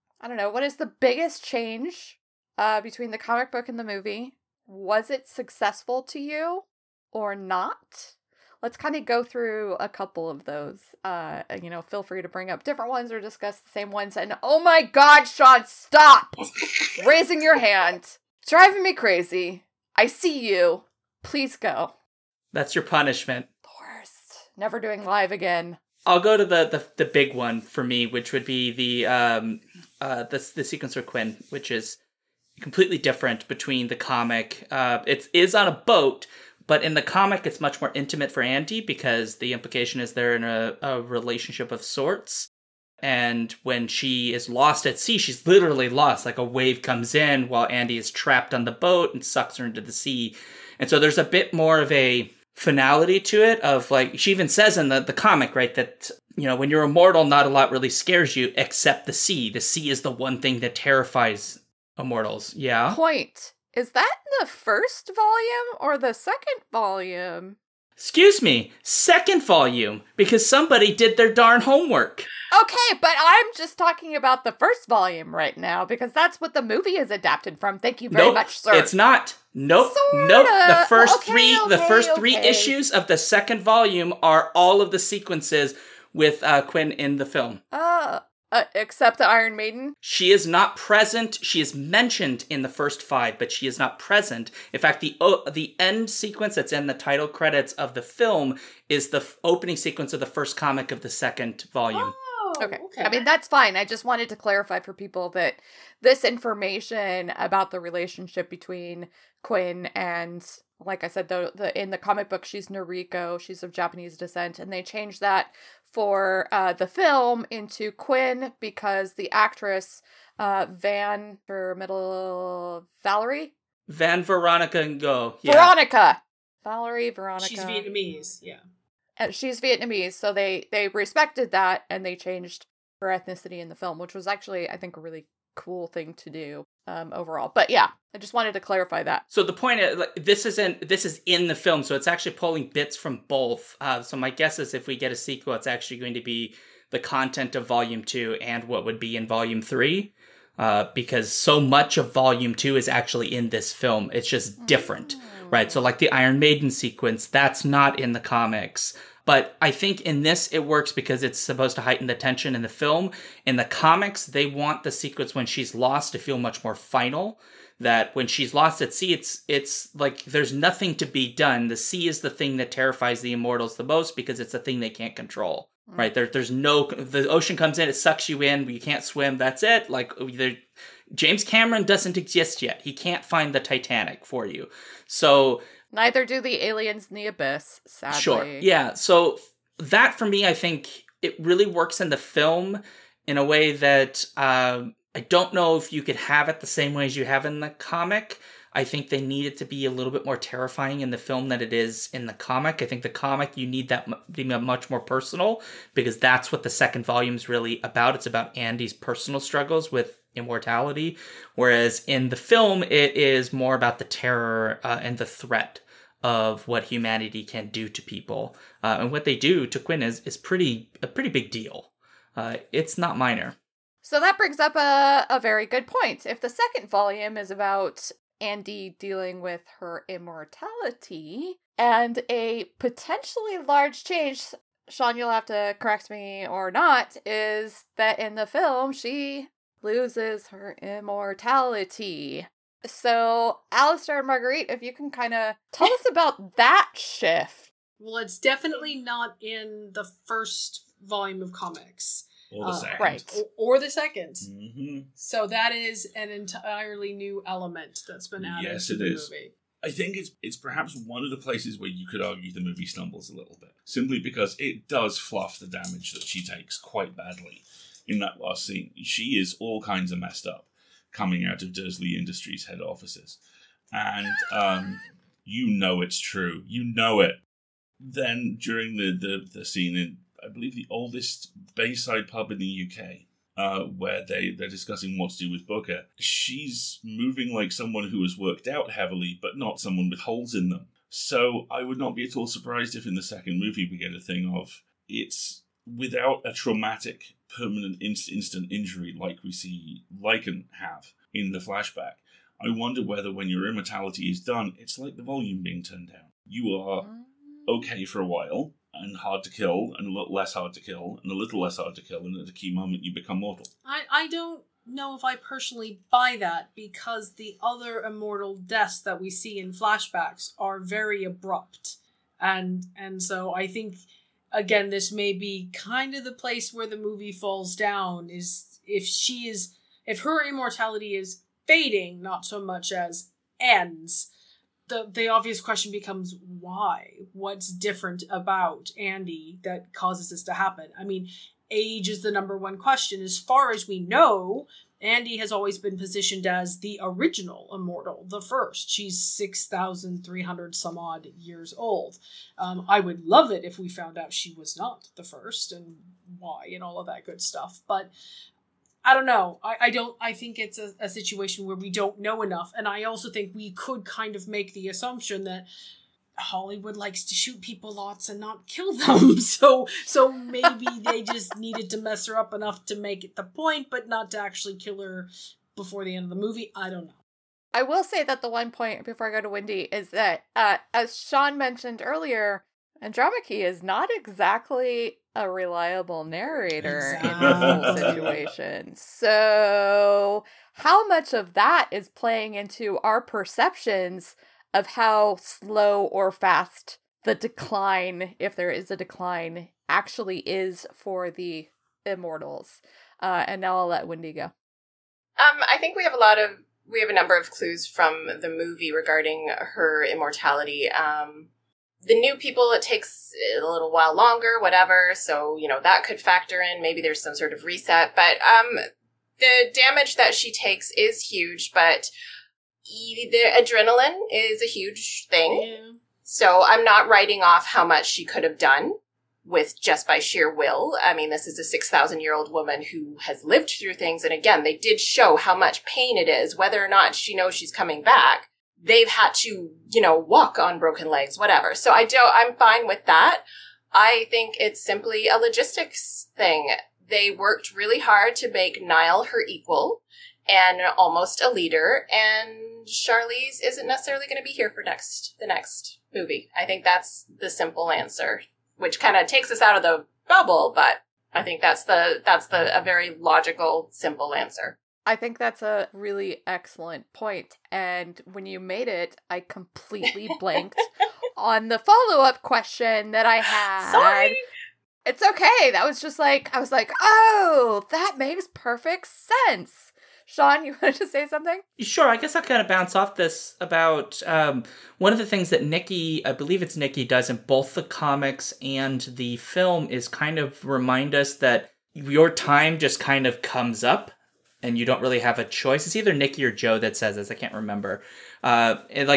biggest change between the comic book and the movie? Was it successful to you or not? Let's kind of go through a couple of those. Feel free to bring up different ones or discuss the same ones. And oh my God, Sean, stop raising your hand. It's driving me crazy. I see you. Please go. That's your punishment. The worst. Never doing live again. I'll go to the big one for me, which would be the sequence with Quinn, which is completely different between the comic. It is on a boat, but in the comic, it's much more intimate for Andy because the implication is they're in a relationship of sorts. And when she is lost at sea, she's literally lost. Like a wave comes in while Andy is trapped on the boat and sucks her into the sea. And so there's a bit more of a finality to it of like, she even says in the comic, right, that, when you're immortal, not a lot really scares you except the sea. The sea is the one thing that terrifies immortals. Yeah. Point. Is that in the first volume or the second volume? Excuse me, second volume, because somebody did their darn homework. Okay, but I'm just talking about the first volume right now, because that's what the movie is adapted from. Thank you very much, sir. It's not. Nope. Sorta. Nope. The first Okay, three issues of the second volume are all of the sequences with Quinn in the film. Except the Iron Maiden? She is not present. She is mentioned in the first 5, but she is not present. In fact, the end sequence that's in the title credits of the film is the opening sequence of the first comic of the second volume. Okay. I mean, that's fine. I just wanted to clarify for people that this information about the relationship between Quinn and, like I said, in the comic book, she's Noriko. She's of Japanese descent. And they changed that for the film into Quinn because the actress Van Veronica Ngo. Yeah. Veronica. She's Vietnamese, yeah. She's Vietnamese, so they respected that and they changed her ethnicity in the film, which was actually, I think, a really cool thing to do overall. But yeah, I just wanted to clarify that. So the point is, this is in the film, so it's actually pulling bits from both. So my guess is if we get a sequel, it's actually going to be the content of Volume 2 and what would be in Volume 3. Because so much of Volume 2 is actually in this film. It's just different, right? So like the Iron Maiden sequence, that's not in the comics. But I think in this, it works because it's supposed to heighten the tension in the film. In the comics, they want the sequence when she's lost to feel much more final. That when she's lost at sea, it's like there's nothing to be done. The sea is the thing that terrifies the immortals the most because it's the thing they can't control. Right? There's no, the ocean comes in, it sucks you in, you can't swim, that's it. Like, James Cameron doesn't exist yet. He can't find the Titanic for you. So... Neither do the aliens in the abyss, sadly. Sure, yeah. So that, for me, I think it really works in the film in a way that I don't know if you could have it the same way as you have in the comic. I think they need it to be a little bit more terrifying in the film than it is in the comic. I think the comic, you need that to be much more personal because that's what the second volume is really about. It's about Andy's personal struggles with immortality, whereas in the film, it is more about the terror and the threat of what humanity can do to people. And what they do to Quinn is a pretty big deal. It's not minor. So that brings up a very good point. If the second volume is about Andy dealing with her immortality and a potentially large change, Sean, you'll have to correct me or not, is that in the film she loses her immortality. So, Alistair and Marguerite, if you can kind of tell us about that shift. Well, it's definitely not in the first volume of comics. Or the second. Right. Or the second. Mm-hmm. So that is an entirely new element that's been added to the movie. I think it's perhaps one of the places where you could argue the movie stumbles a little bit. Simply because it does fluff the damage that she takes quite badly in that last scene. She is all kinds of messed up coming out of Dursley Industries head offices. And you know it's true. You know it. Then during the scene in, I believe, the oldest Bayside pub in the UK, where they're discussing what to do with Booker, she's moving like someone who has worked out heavily, but not someone with holes in them. So I would not be at all surprised if in the second movie we get a thing of it's without a traumatic, permanent, instant injury like we see Lycan have in the flashback. I wonder whether when your immortality is done, it's like the volume being turned down. You are okay for a while, and hard to kill, and a little less hard to kill, and a little less hard to kill, and at a key moment you become mortal. I don't know if I personally buy that, because the other immortal deaths that we see in flashbacks are very abrupt. And so I think, again, this may be kind of the place where the movie falls down, is if her immortality is fading, not so much as ends, the obvious question becomes why? What's different about Andy that causes this to happen? I mean, age is the number one question. As far as we know, Andy has always been positioned as the original immortal, the first. She's 6,300 some odd years old. I would love it if we found out she was not the first, and why, and all of that good stuff. But I don't know. I think it's a situation where we don't know enough. And I also think we could kind of make the assumption that Hollywood likes to shoot people lots and not kill them. So maybe they just needed to mess her up enough to make it the point, but not to actually kill her before the end of the movie. I don't know. I will say that the one point before I go to Wendy is that, as Sean mentioned earlier, Andromache is not exactly a reliable narrator in this whole situation. So how much of that is playing into our perceptions of how slow or fast the decline, if there is a decline, actually is for the immortals? And now I'll let Wendy go. I think we have a number of clues from the movie regarding her immortality. The new people, it takes a little while longer, whatever. So, that could factor in. Maybe there's some sort of reset. But the damage that she takes is huge. But the adrenaline is a huge thing. Yeah. So I'm not writing off how much she could have done with just by sheer will. I mean, this is a 6,000-year-old woman who has lived through things. And again, they did show how much pain it is, whether or not she knows she's coming back. They've had to, walk on broken legs, whatever. So I'm fine with that. I think it's simply a logistics thing. They worked really hard to make Niall her equal and almost a leader. And Charlize isn't necessarily going to be here for the next movie. I think that's the simple answer, which kind of takes us out of the bubble. But I think that's a very logical, simple answer. I think that's a really excellent point. And when you made it, I completely blanked on the follow-up question that I had. Sorry. It's okay. That was just I was like, oh, that makes perfect sense. Sean, you wanted to say something? Sure. I guess I'll kind of bounce off this about one of the things that Nikki, I believe it's Nikki, does in both the comics and the film is kind of remind us that your time just kind of comes up. And you don't really have a choice. It's either Nikki or Joe that says this. I can't remember. And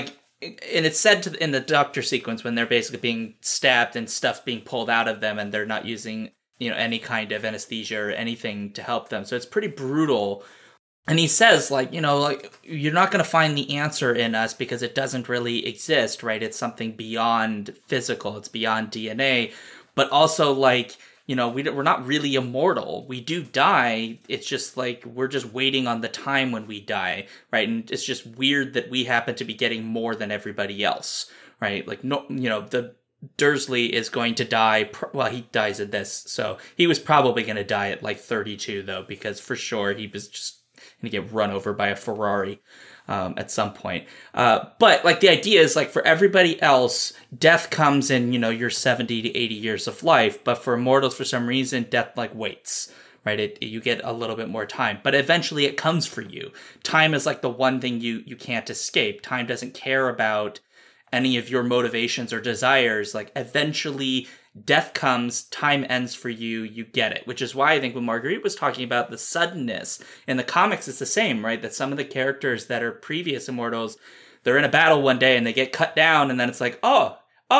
it's said in the doctor sequence when they're basically being stabbed and stuff being pulled out of them, and they're not using any kind of anesthesia or anything to help them. So it's pretty brutal. And he says you're not going to find the answer in us because it doesn't really exist, right? It's something beyond physical. It's beyond DNA, but also we're not really immortal. We do die. It's just we're just waiting on the time when we die, right? And it's just weird that we happen to be getting more than everybody else, right? The Dursley is going to die. Well, he dies in this, so he was probably going to die at like 32, though, because for sure he was just going to get run over by a Ferrari at some point. But like the idea is like for everybody else, death comes in, your 70 to 80 years of life, but for immortals, for some reason, death like waits. Right, you get a little bit more time, but eventually it comes for you. Time is like the one thing you can't escape. Time doesn't care about any of your motivations or desires. Like eventually death comes, time ends for you, you get it. Which is why I think when Marguerite was talking about the suddenness, in the comics it's the same, right? That some of the characters that are previous immortals, they're in a battle one day and they get cut down and then it's like, oh,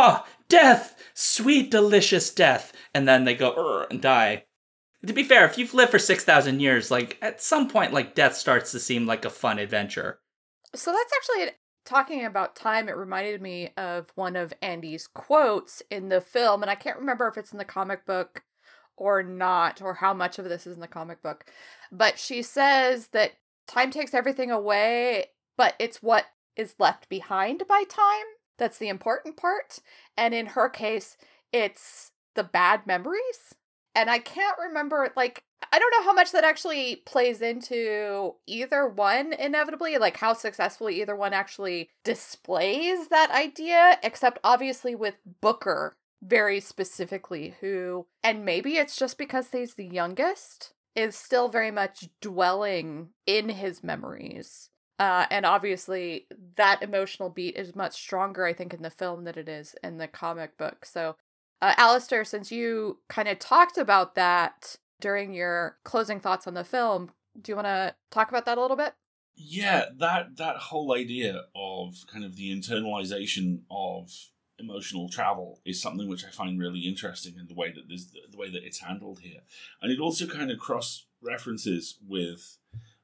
death, sweet, delicious death. And then they go, and die. To be fair, if you've lived for 6,000 years, like at some point, like death starts to seem like a fun adventure. So that's actually, talking about time, it reminded me of one of Andy's quotes in the film, and I can't remember if it's in the comic book or not, or how much of this is in the comic book. But she says that time takes everything away, but it's what is left behind by time that's the important part. And in her case, it's the bad memories. And I can't remember, like, I don't know how much that actually plays into either one inevitably, like how successfully either one actually displays that idea, except obviously with Booker very specifically, who, and maybe it's just because he's the youngest, is still very much dwelling in his memories. And obviously that emotional beat is much stronger, I think, in the film than it is in the comic book. So Alistair, since you kind of talked about that during your closing thoughts on the film, do you want to talk about that a little bit? Yeah, that whole idea of kind of the internalization of emotional travel is something which I find really interesting in the way that it's handled here, and it also kind of cross references with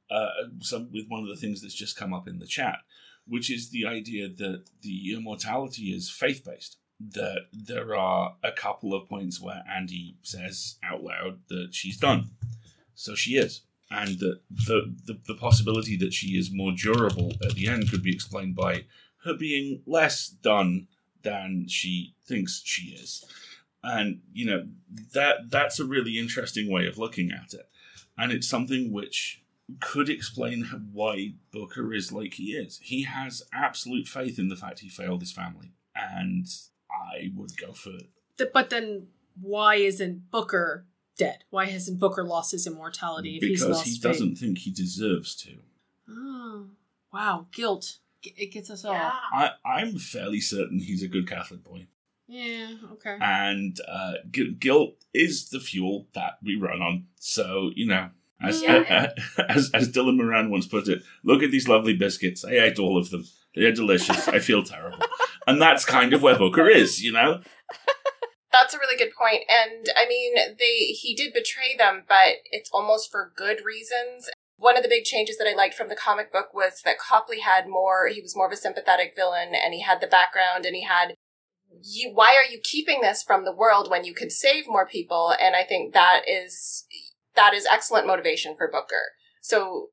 with one of the things that's just come up in the chat, which is the idea that the immortality is faith based. That there are a couple of points where Andy says out loud that she's done. So she is. And that the possibility that she is more durable at the end could be explained by her being less done than she thinks she is. And, that's a really interesting way of looking at it. And it's something which could explain why Booker is like he is. He has absolute faith in the fact he failed his family. And I would go for it. But then why isn't Booker dead? Why hasn't Booker lost his immortality if he's lost Because he faith? doesn't think he deserves to. Oh, wow. Guilt. It gets us all. I'm fairly certain he's a good Catholic boy. Yeah, okay. And guilt is the fuel that we run on. So, as Dylan Moran once put it, look at these lovely biscuits. I ate all of them. They're delicious. I feel terrible. And that's kind of where Booker is, That's a really good point. And I mean, he did betray them, but it's almost for good reasons. One of the big changes that I liked from the comic book was that Copley he was more of a sympathetic villain, and he had the background, and he had, why are you keeping this from the world when you could save more people? And I think that is excellent motivation for Booker. So,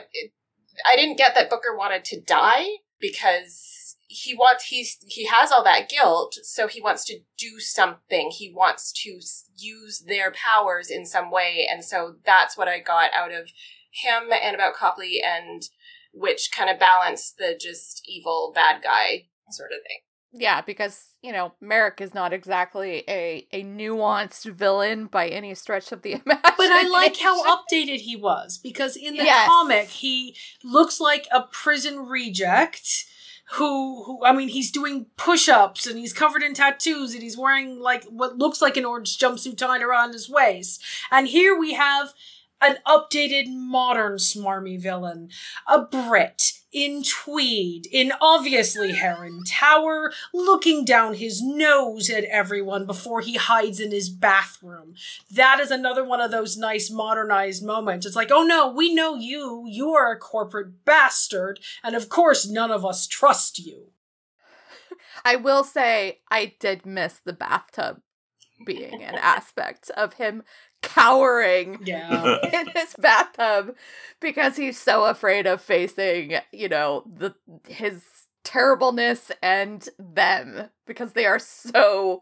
I didn't get that Booker wanted to die, because he has all that guilt, so he wants to do something. He wants to use their powers in some way, and so that's what I got out of him and about Copley, and which kind of balanced the just evil bad guy sort of thing. Yeah, because, Merrick is not exactly a nuanced villain by any stretch of the imagination. But I like how updated he was, because in the comic, he looks like a prison reject who he's doing push-ups and he's covered in tattoos and he's wearing like what looks like an orange jumpsuit tied around his waist. And here we have an updated modern smarmy villain, a Brit in tweed, in obviously Heron Tower, looking down his nose at everyone before he hides in his bathroom. That is another one of those nice modernized moments. It's like, oh no, we know you. You are a corporate bastard, and of course none of us trust you. I will say I did miss the bathtub being an aspect of him cowering in his bathtub because he's so afraid of facing, his terribleness and them, because they are so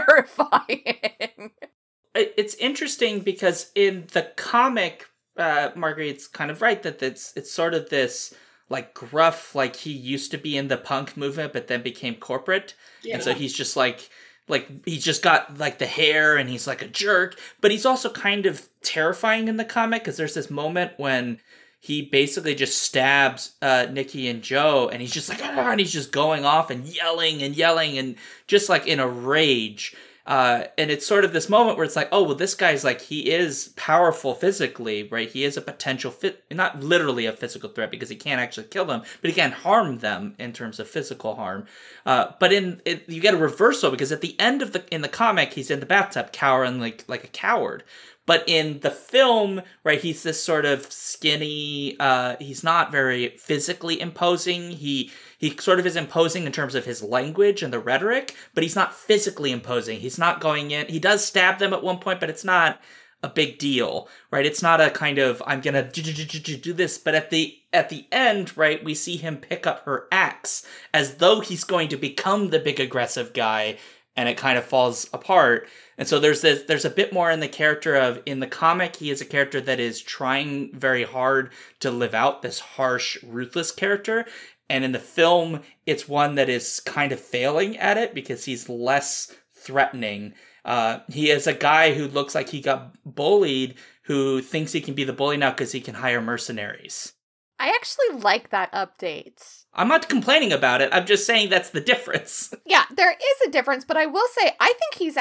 terrifying. It's interesting because in the comic, Marguerite's kind of right that it's sort of this like gruff, like he used to be in the punk movement but then became corporate. Yeah. And so he's just like he's just got like the hair and he's like a jerk, but he's also kind of terrifying in the comic because there's this moment when he basically just stabs Nikki and Joe, and he's just like, and he's just going off and yelling and just like in a rage. And it's sort of this moment where it's like, oh, well, this guy's like, he is powerful physically, right? He is a potential not literally a physical threat because he can't actually kill them, but he can't harm them in terms of physical harm. But you get a reversal because at the end of in the comic, he's in the bathtub cowering like a coward. But in the film, right, he's this sort of skinny, he's not very physically imposing. He sort of is imposing in terms of his language and the rhetoric, but he's not physically imposing. He's not going in. He does stab them at one point, but it's not a big deal, right? It's not a kind of, I'm going to do this. But at the end, right, we see him pick up her axe as though he's going to become the big aggressive guy, and it kind of falls apart. And so there's a bit more in the character of, in the comic, he is a character that is trying very hard to live out this harsh, ruthless character. And in the film, it's one that is kind of failing at it because he's less threatening. He is a guy who looks like he got bullied, who thinks he can be the bully now because he can hire mercenaries. I actually like that update. I'm not complaining about it. I'm just saying that's the difference. Yeah, there is a difference, but I will say, I think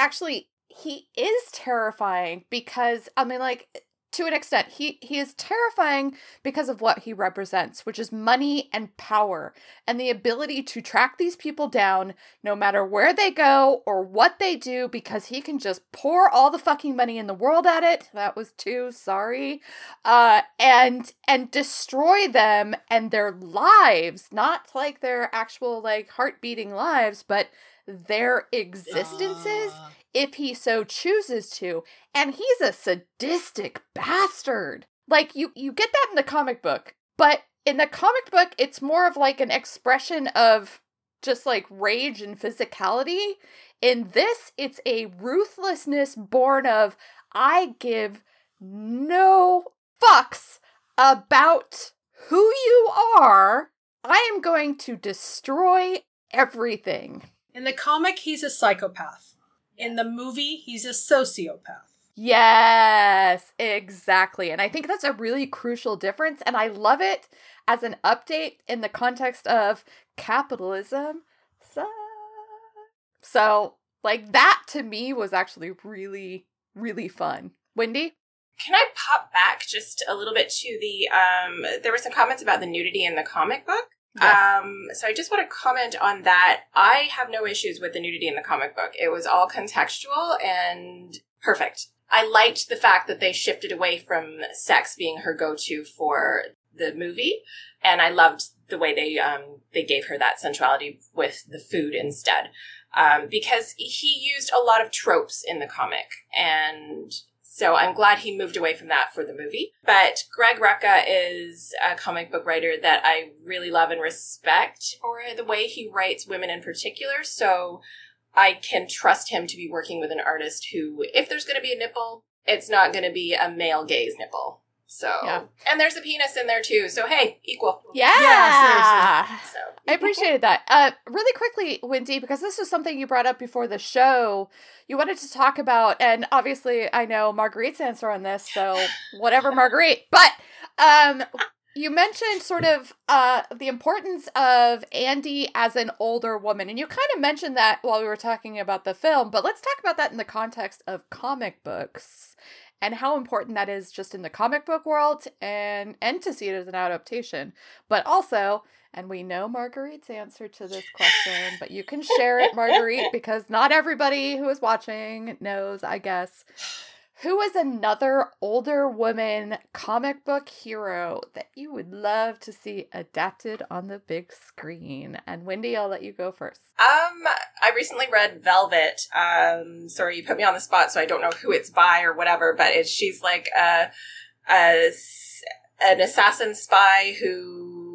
he is terrifying because, I mean, like, to an extent, he is terrifying because of what he represents, which is money and power and the ability to track these people down no matter where they go or what they do, because he can just pour all the fucking money in the world at it. That was too, sorry. And destroy them and their lives, not like their actual like heart-beating lives, but their existences, if he so chooses to. And he's a sadistic bastard. Like, you get that in the comic book, but in the comic book, it's more of like an expression of just like rage and physicality. In this, it's a ruthlessness born of, I give no fucks about who you are. I am going to destroy everything. In the comic, he's a psychopath. In the movie, he's a sociopath. Yes, exactly. And I think that's a really crucial difference. And I love it as an update in the context of capitalism. So like, that to me was actually really, really fun. Wendy? Can I pop back just a little bit to the, there were some comments about the nudity in the comic book. Yes. So I just want to comment on that. I have no issues with the nudity in the comic book. It was all contextual and perfect. I liked the fact that they shifted away from sex being her go-to for the movie, and I loved the way they gave her that sensuality with the food instead, because he used a lot of tropes in the comic, and so I'm glad he moved away from that for the movie. But Greg Rucka is a comic book writer that I really love and respect for the way he writes women in particular. So I can trust him to be working with an artist who, if there's going to be a nipple, it's not going to be a male gaze nipple. So, yeah. And there's a penis in there too. So, hey, equal. Yeah. So. I appreciated that. Really quickly, Wendy, because this was something you brought up before the show, you wanted to talk about, and obviously I know Marguerite's answer on this, so whatever, Marguerite. But you mentioned sort of the importance of Andy as an older woman, and you kind of mentioned that while we were talking about the film, but let's talk about that in the context of comic books and how important that is just in the comic book world and to see it as an adaptation. But also, and we know Marguerite's answer to this question, but you can share it, Marguerite, because not everybody who is watching knows, I guess. Who is another older woman comic book hero that you would love to see adapted on the big screen? And Wendy, I'll let you go first. I recently read Velvet. Sorry, you put me on the spot, so I don't know who it's by or whatever, but she's like an assassin spy who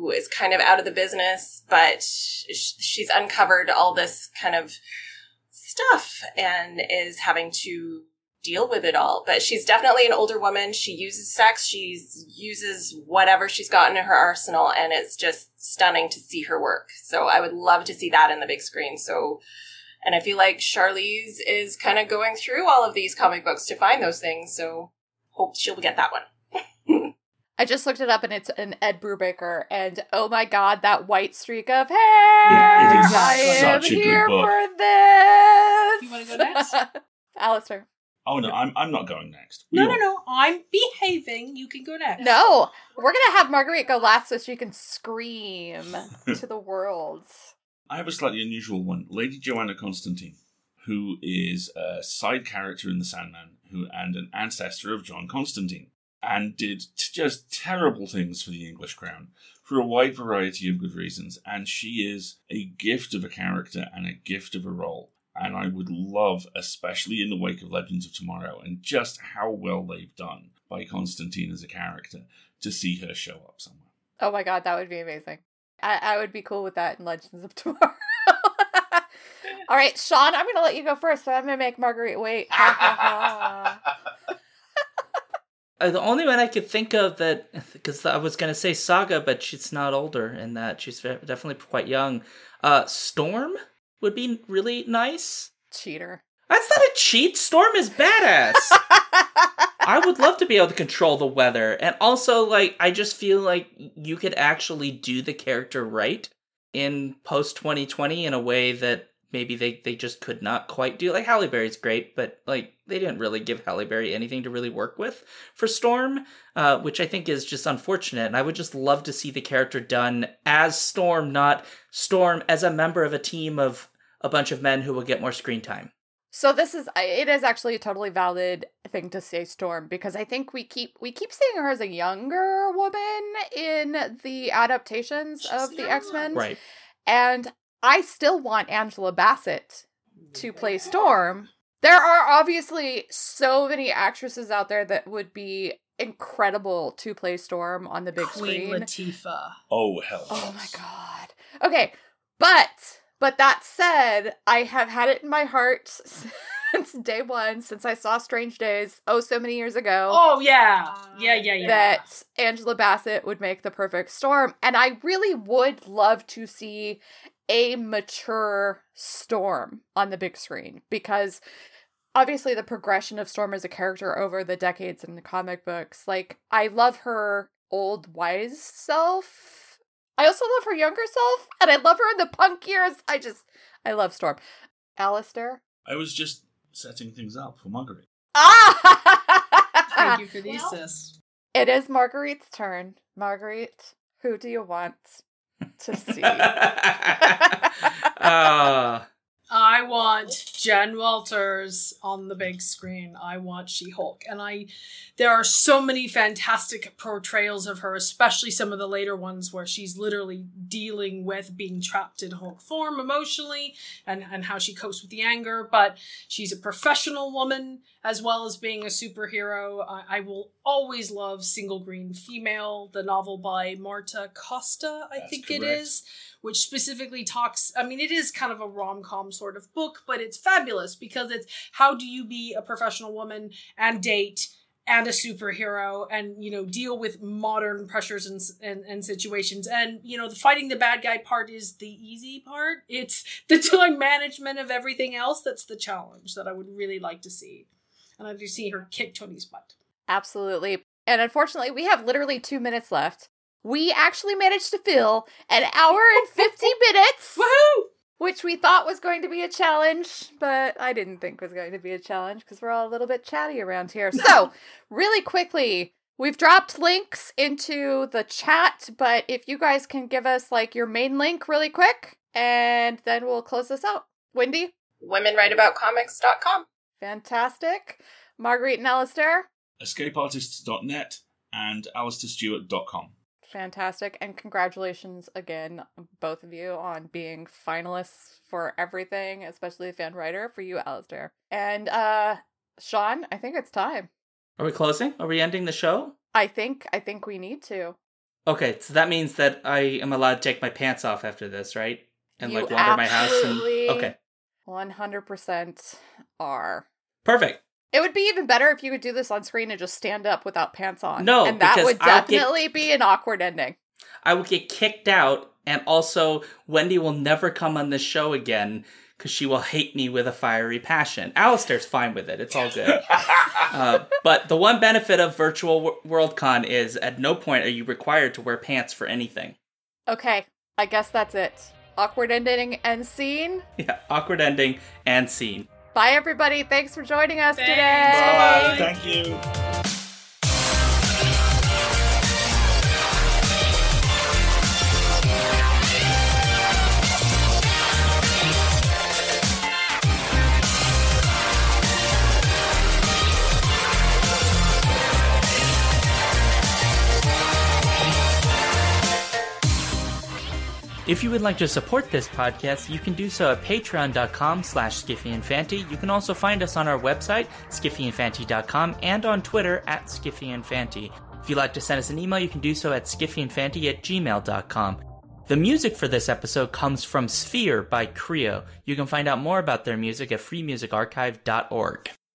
who is kind of out of the business, but she's uncovered all this kind of stuff and is having to deal with it all. But she's definitely an older woman. She uses sex. She uses whatever she's got in her arsenal, and it's just stunning to see her work. So I would love to see that in the big screen. So, and I feel like Charlize is kind of going through all of these comic books to find those things. So hope she'll get that one. I just looked it up, and it's an Ed Brubaker, and oh my god, that white streak of hair! Yeah, it is I am such a good here book. for this! You want to go next? Alistair. Oh no, I'm not going next. No. I'm behaving. You can go next. No! We're gonna have Marguerite go last so she can scream to the world. I have a slightly unusual one. Lady Joanna Constantine, who is a side character in The Sandman, and an ancestor of John Constantine, and did just terrible things for the English crown for a wide variety of good reasons. And she is a gift of a character and a gift of a role. And I would love, especially in the wake of Legends of Tomorrow, and just how well they've done by Constantine as a character, to see her show up somewhere. Oh my god, that would be amazing. I would be cool with that in Legends of Tomorrow. All right, Sean, I'm going to let you go first, but I'm going to make Marguerite wait. The only one I could think of that, because I was going to say Saga, but she's not older in that. She's definitely quite young. Storm would be really nice. Cheater. That's not a cheat. Storm is badass. I would love to be able to control the weather. And also, like, I just feel like you could actually do the character right in post-2020 in a way that maybe they just could not quite do. Like, Halle Berry's great, but, like, they didn't really give Halle Berry anything to really work with for Storm, which I think is just unfortunate. And I would just love to see the character done as Storm, not Storm as a member of a team of a bunch of men who will get more screen time. So it is actually a totally valid thing to say Storm, because I think we keep seeing her as a younger woman in the adaptations of the X-Men. Right. And I still want Angela Bassett to play Storm. There are obviously so many actresses out there that would be incredible to play Storm on the big Queen screen. Latifah. Oh, hell. Oh my god. Okay, but that said, I have had it in my heart since day one, since I saw Strange Days, so many years ago. Oh, yeah. Yeah. That Angela Bassett would make the perfect Storm. And I really would love to see a mature Storm on the big screen, because obviously the progression of Storm as a character over the decades in the comic books, like, I love her old wise self. I also love her younger self, and I love her in the punk years. I love Storm. Alistair? I was just setting things up for Marguerite. Thank you for the assist. It is Marguerite's turn. Marguerite, who do you want to see? I want Jen Walters on the big screen. I want She-Hulk. And there are so many fantastic portrayals of her, especially some of the later ones where she's literally dealing with being trapped in Hulk form emotionally and how she copes with the anger. But she's a professional woman as well as being a superhero. I will always love Single Green Female, the novel by Marta Costa, I think it is, which specifically talks, I mean, it is kind of a rom-com sort of book, but it's fabulous because it's how do you be a professional woman and date and a superhero and, you know, deal with modern pressures and situations. And, you know, the fighting the bad guy part is the easy part. It's the time management of everything else that's the challenge that I would really like to see. And I'd like to see her kick Tony's butt. Absolutely. And unfortunately, we have literally 2 minutes left. We actually managed to fill an hour and 50 minutes. Woohoo! Which we thought was going to be a challenge, but I didn't think was going to be a challenge because we're all a little bit chatty around here. So, really quickly, we've dropped links into the chat, but if you guys can give us like your main link really quick, and then we'll close this out. Wendy? WomenWriteAboutComics.com. Fantastic. Marguerite and Alistair? EscapeArtists.net and AlistairStewart.com. Fantastic. And congratulations again, both of you, on being finalists for everything, especially the fan writer, for you, Alistair. And Sean, I think it's time. Are we closing? Are we ending the show? I think we need to. Okay, so that means that I am allowed to take my pants off after this, right? And You like wander my house and absolutely okay. 100% are. Perfect. It would be even better if you could do this on screen and just stand up without pants on. No, and that because would definitely be an awkward ending. I would get kicked out, and also Wendy will never come on this show again because she will hate me with a fiery passion. Alistair's fine with it. It's all good. But the one benefit of Virtual Worldcon is at no point are you required to wear pants for anything. Okay, I guess that's it. Awkward ending and scene. Yeah, awkward ending and scene. Bye, everybody. Thanks for joining us today. Bye. Thank you. If you would like to support this podcast, you can do so at patreon.com/SkiffyandFanty. You can also find us on our website, skiffyandfanty.com, and on Twitter at skiffyandfanty. If you'd like to send us an email, you can do so at skiffyandfanty@gmail.com. The music for this episode comes from Sphere by Creo. You can find out more about their music at freemusicarchive.org.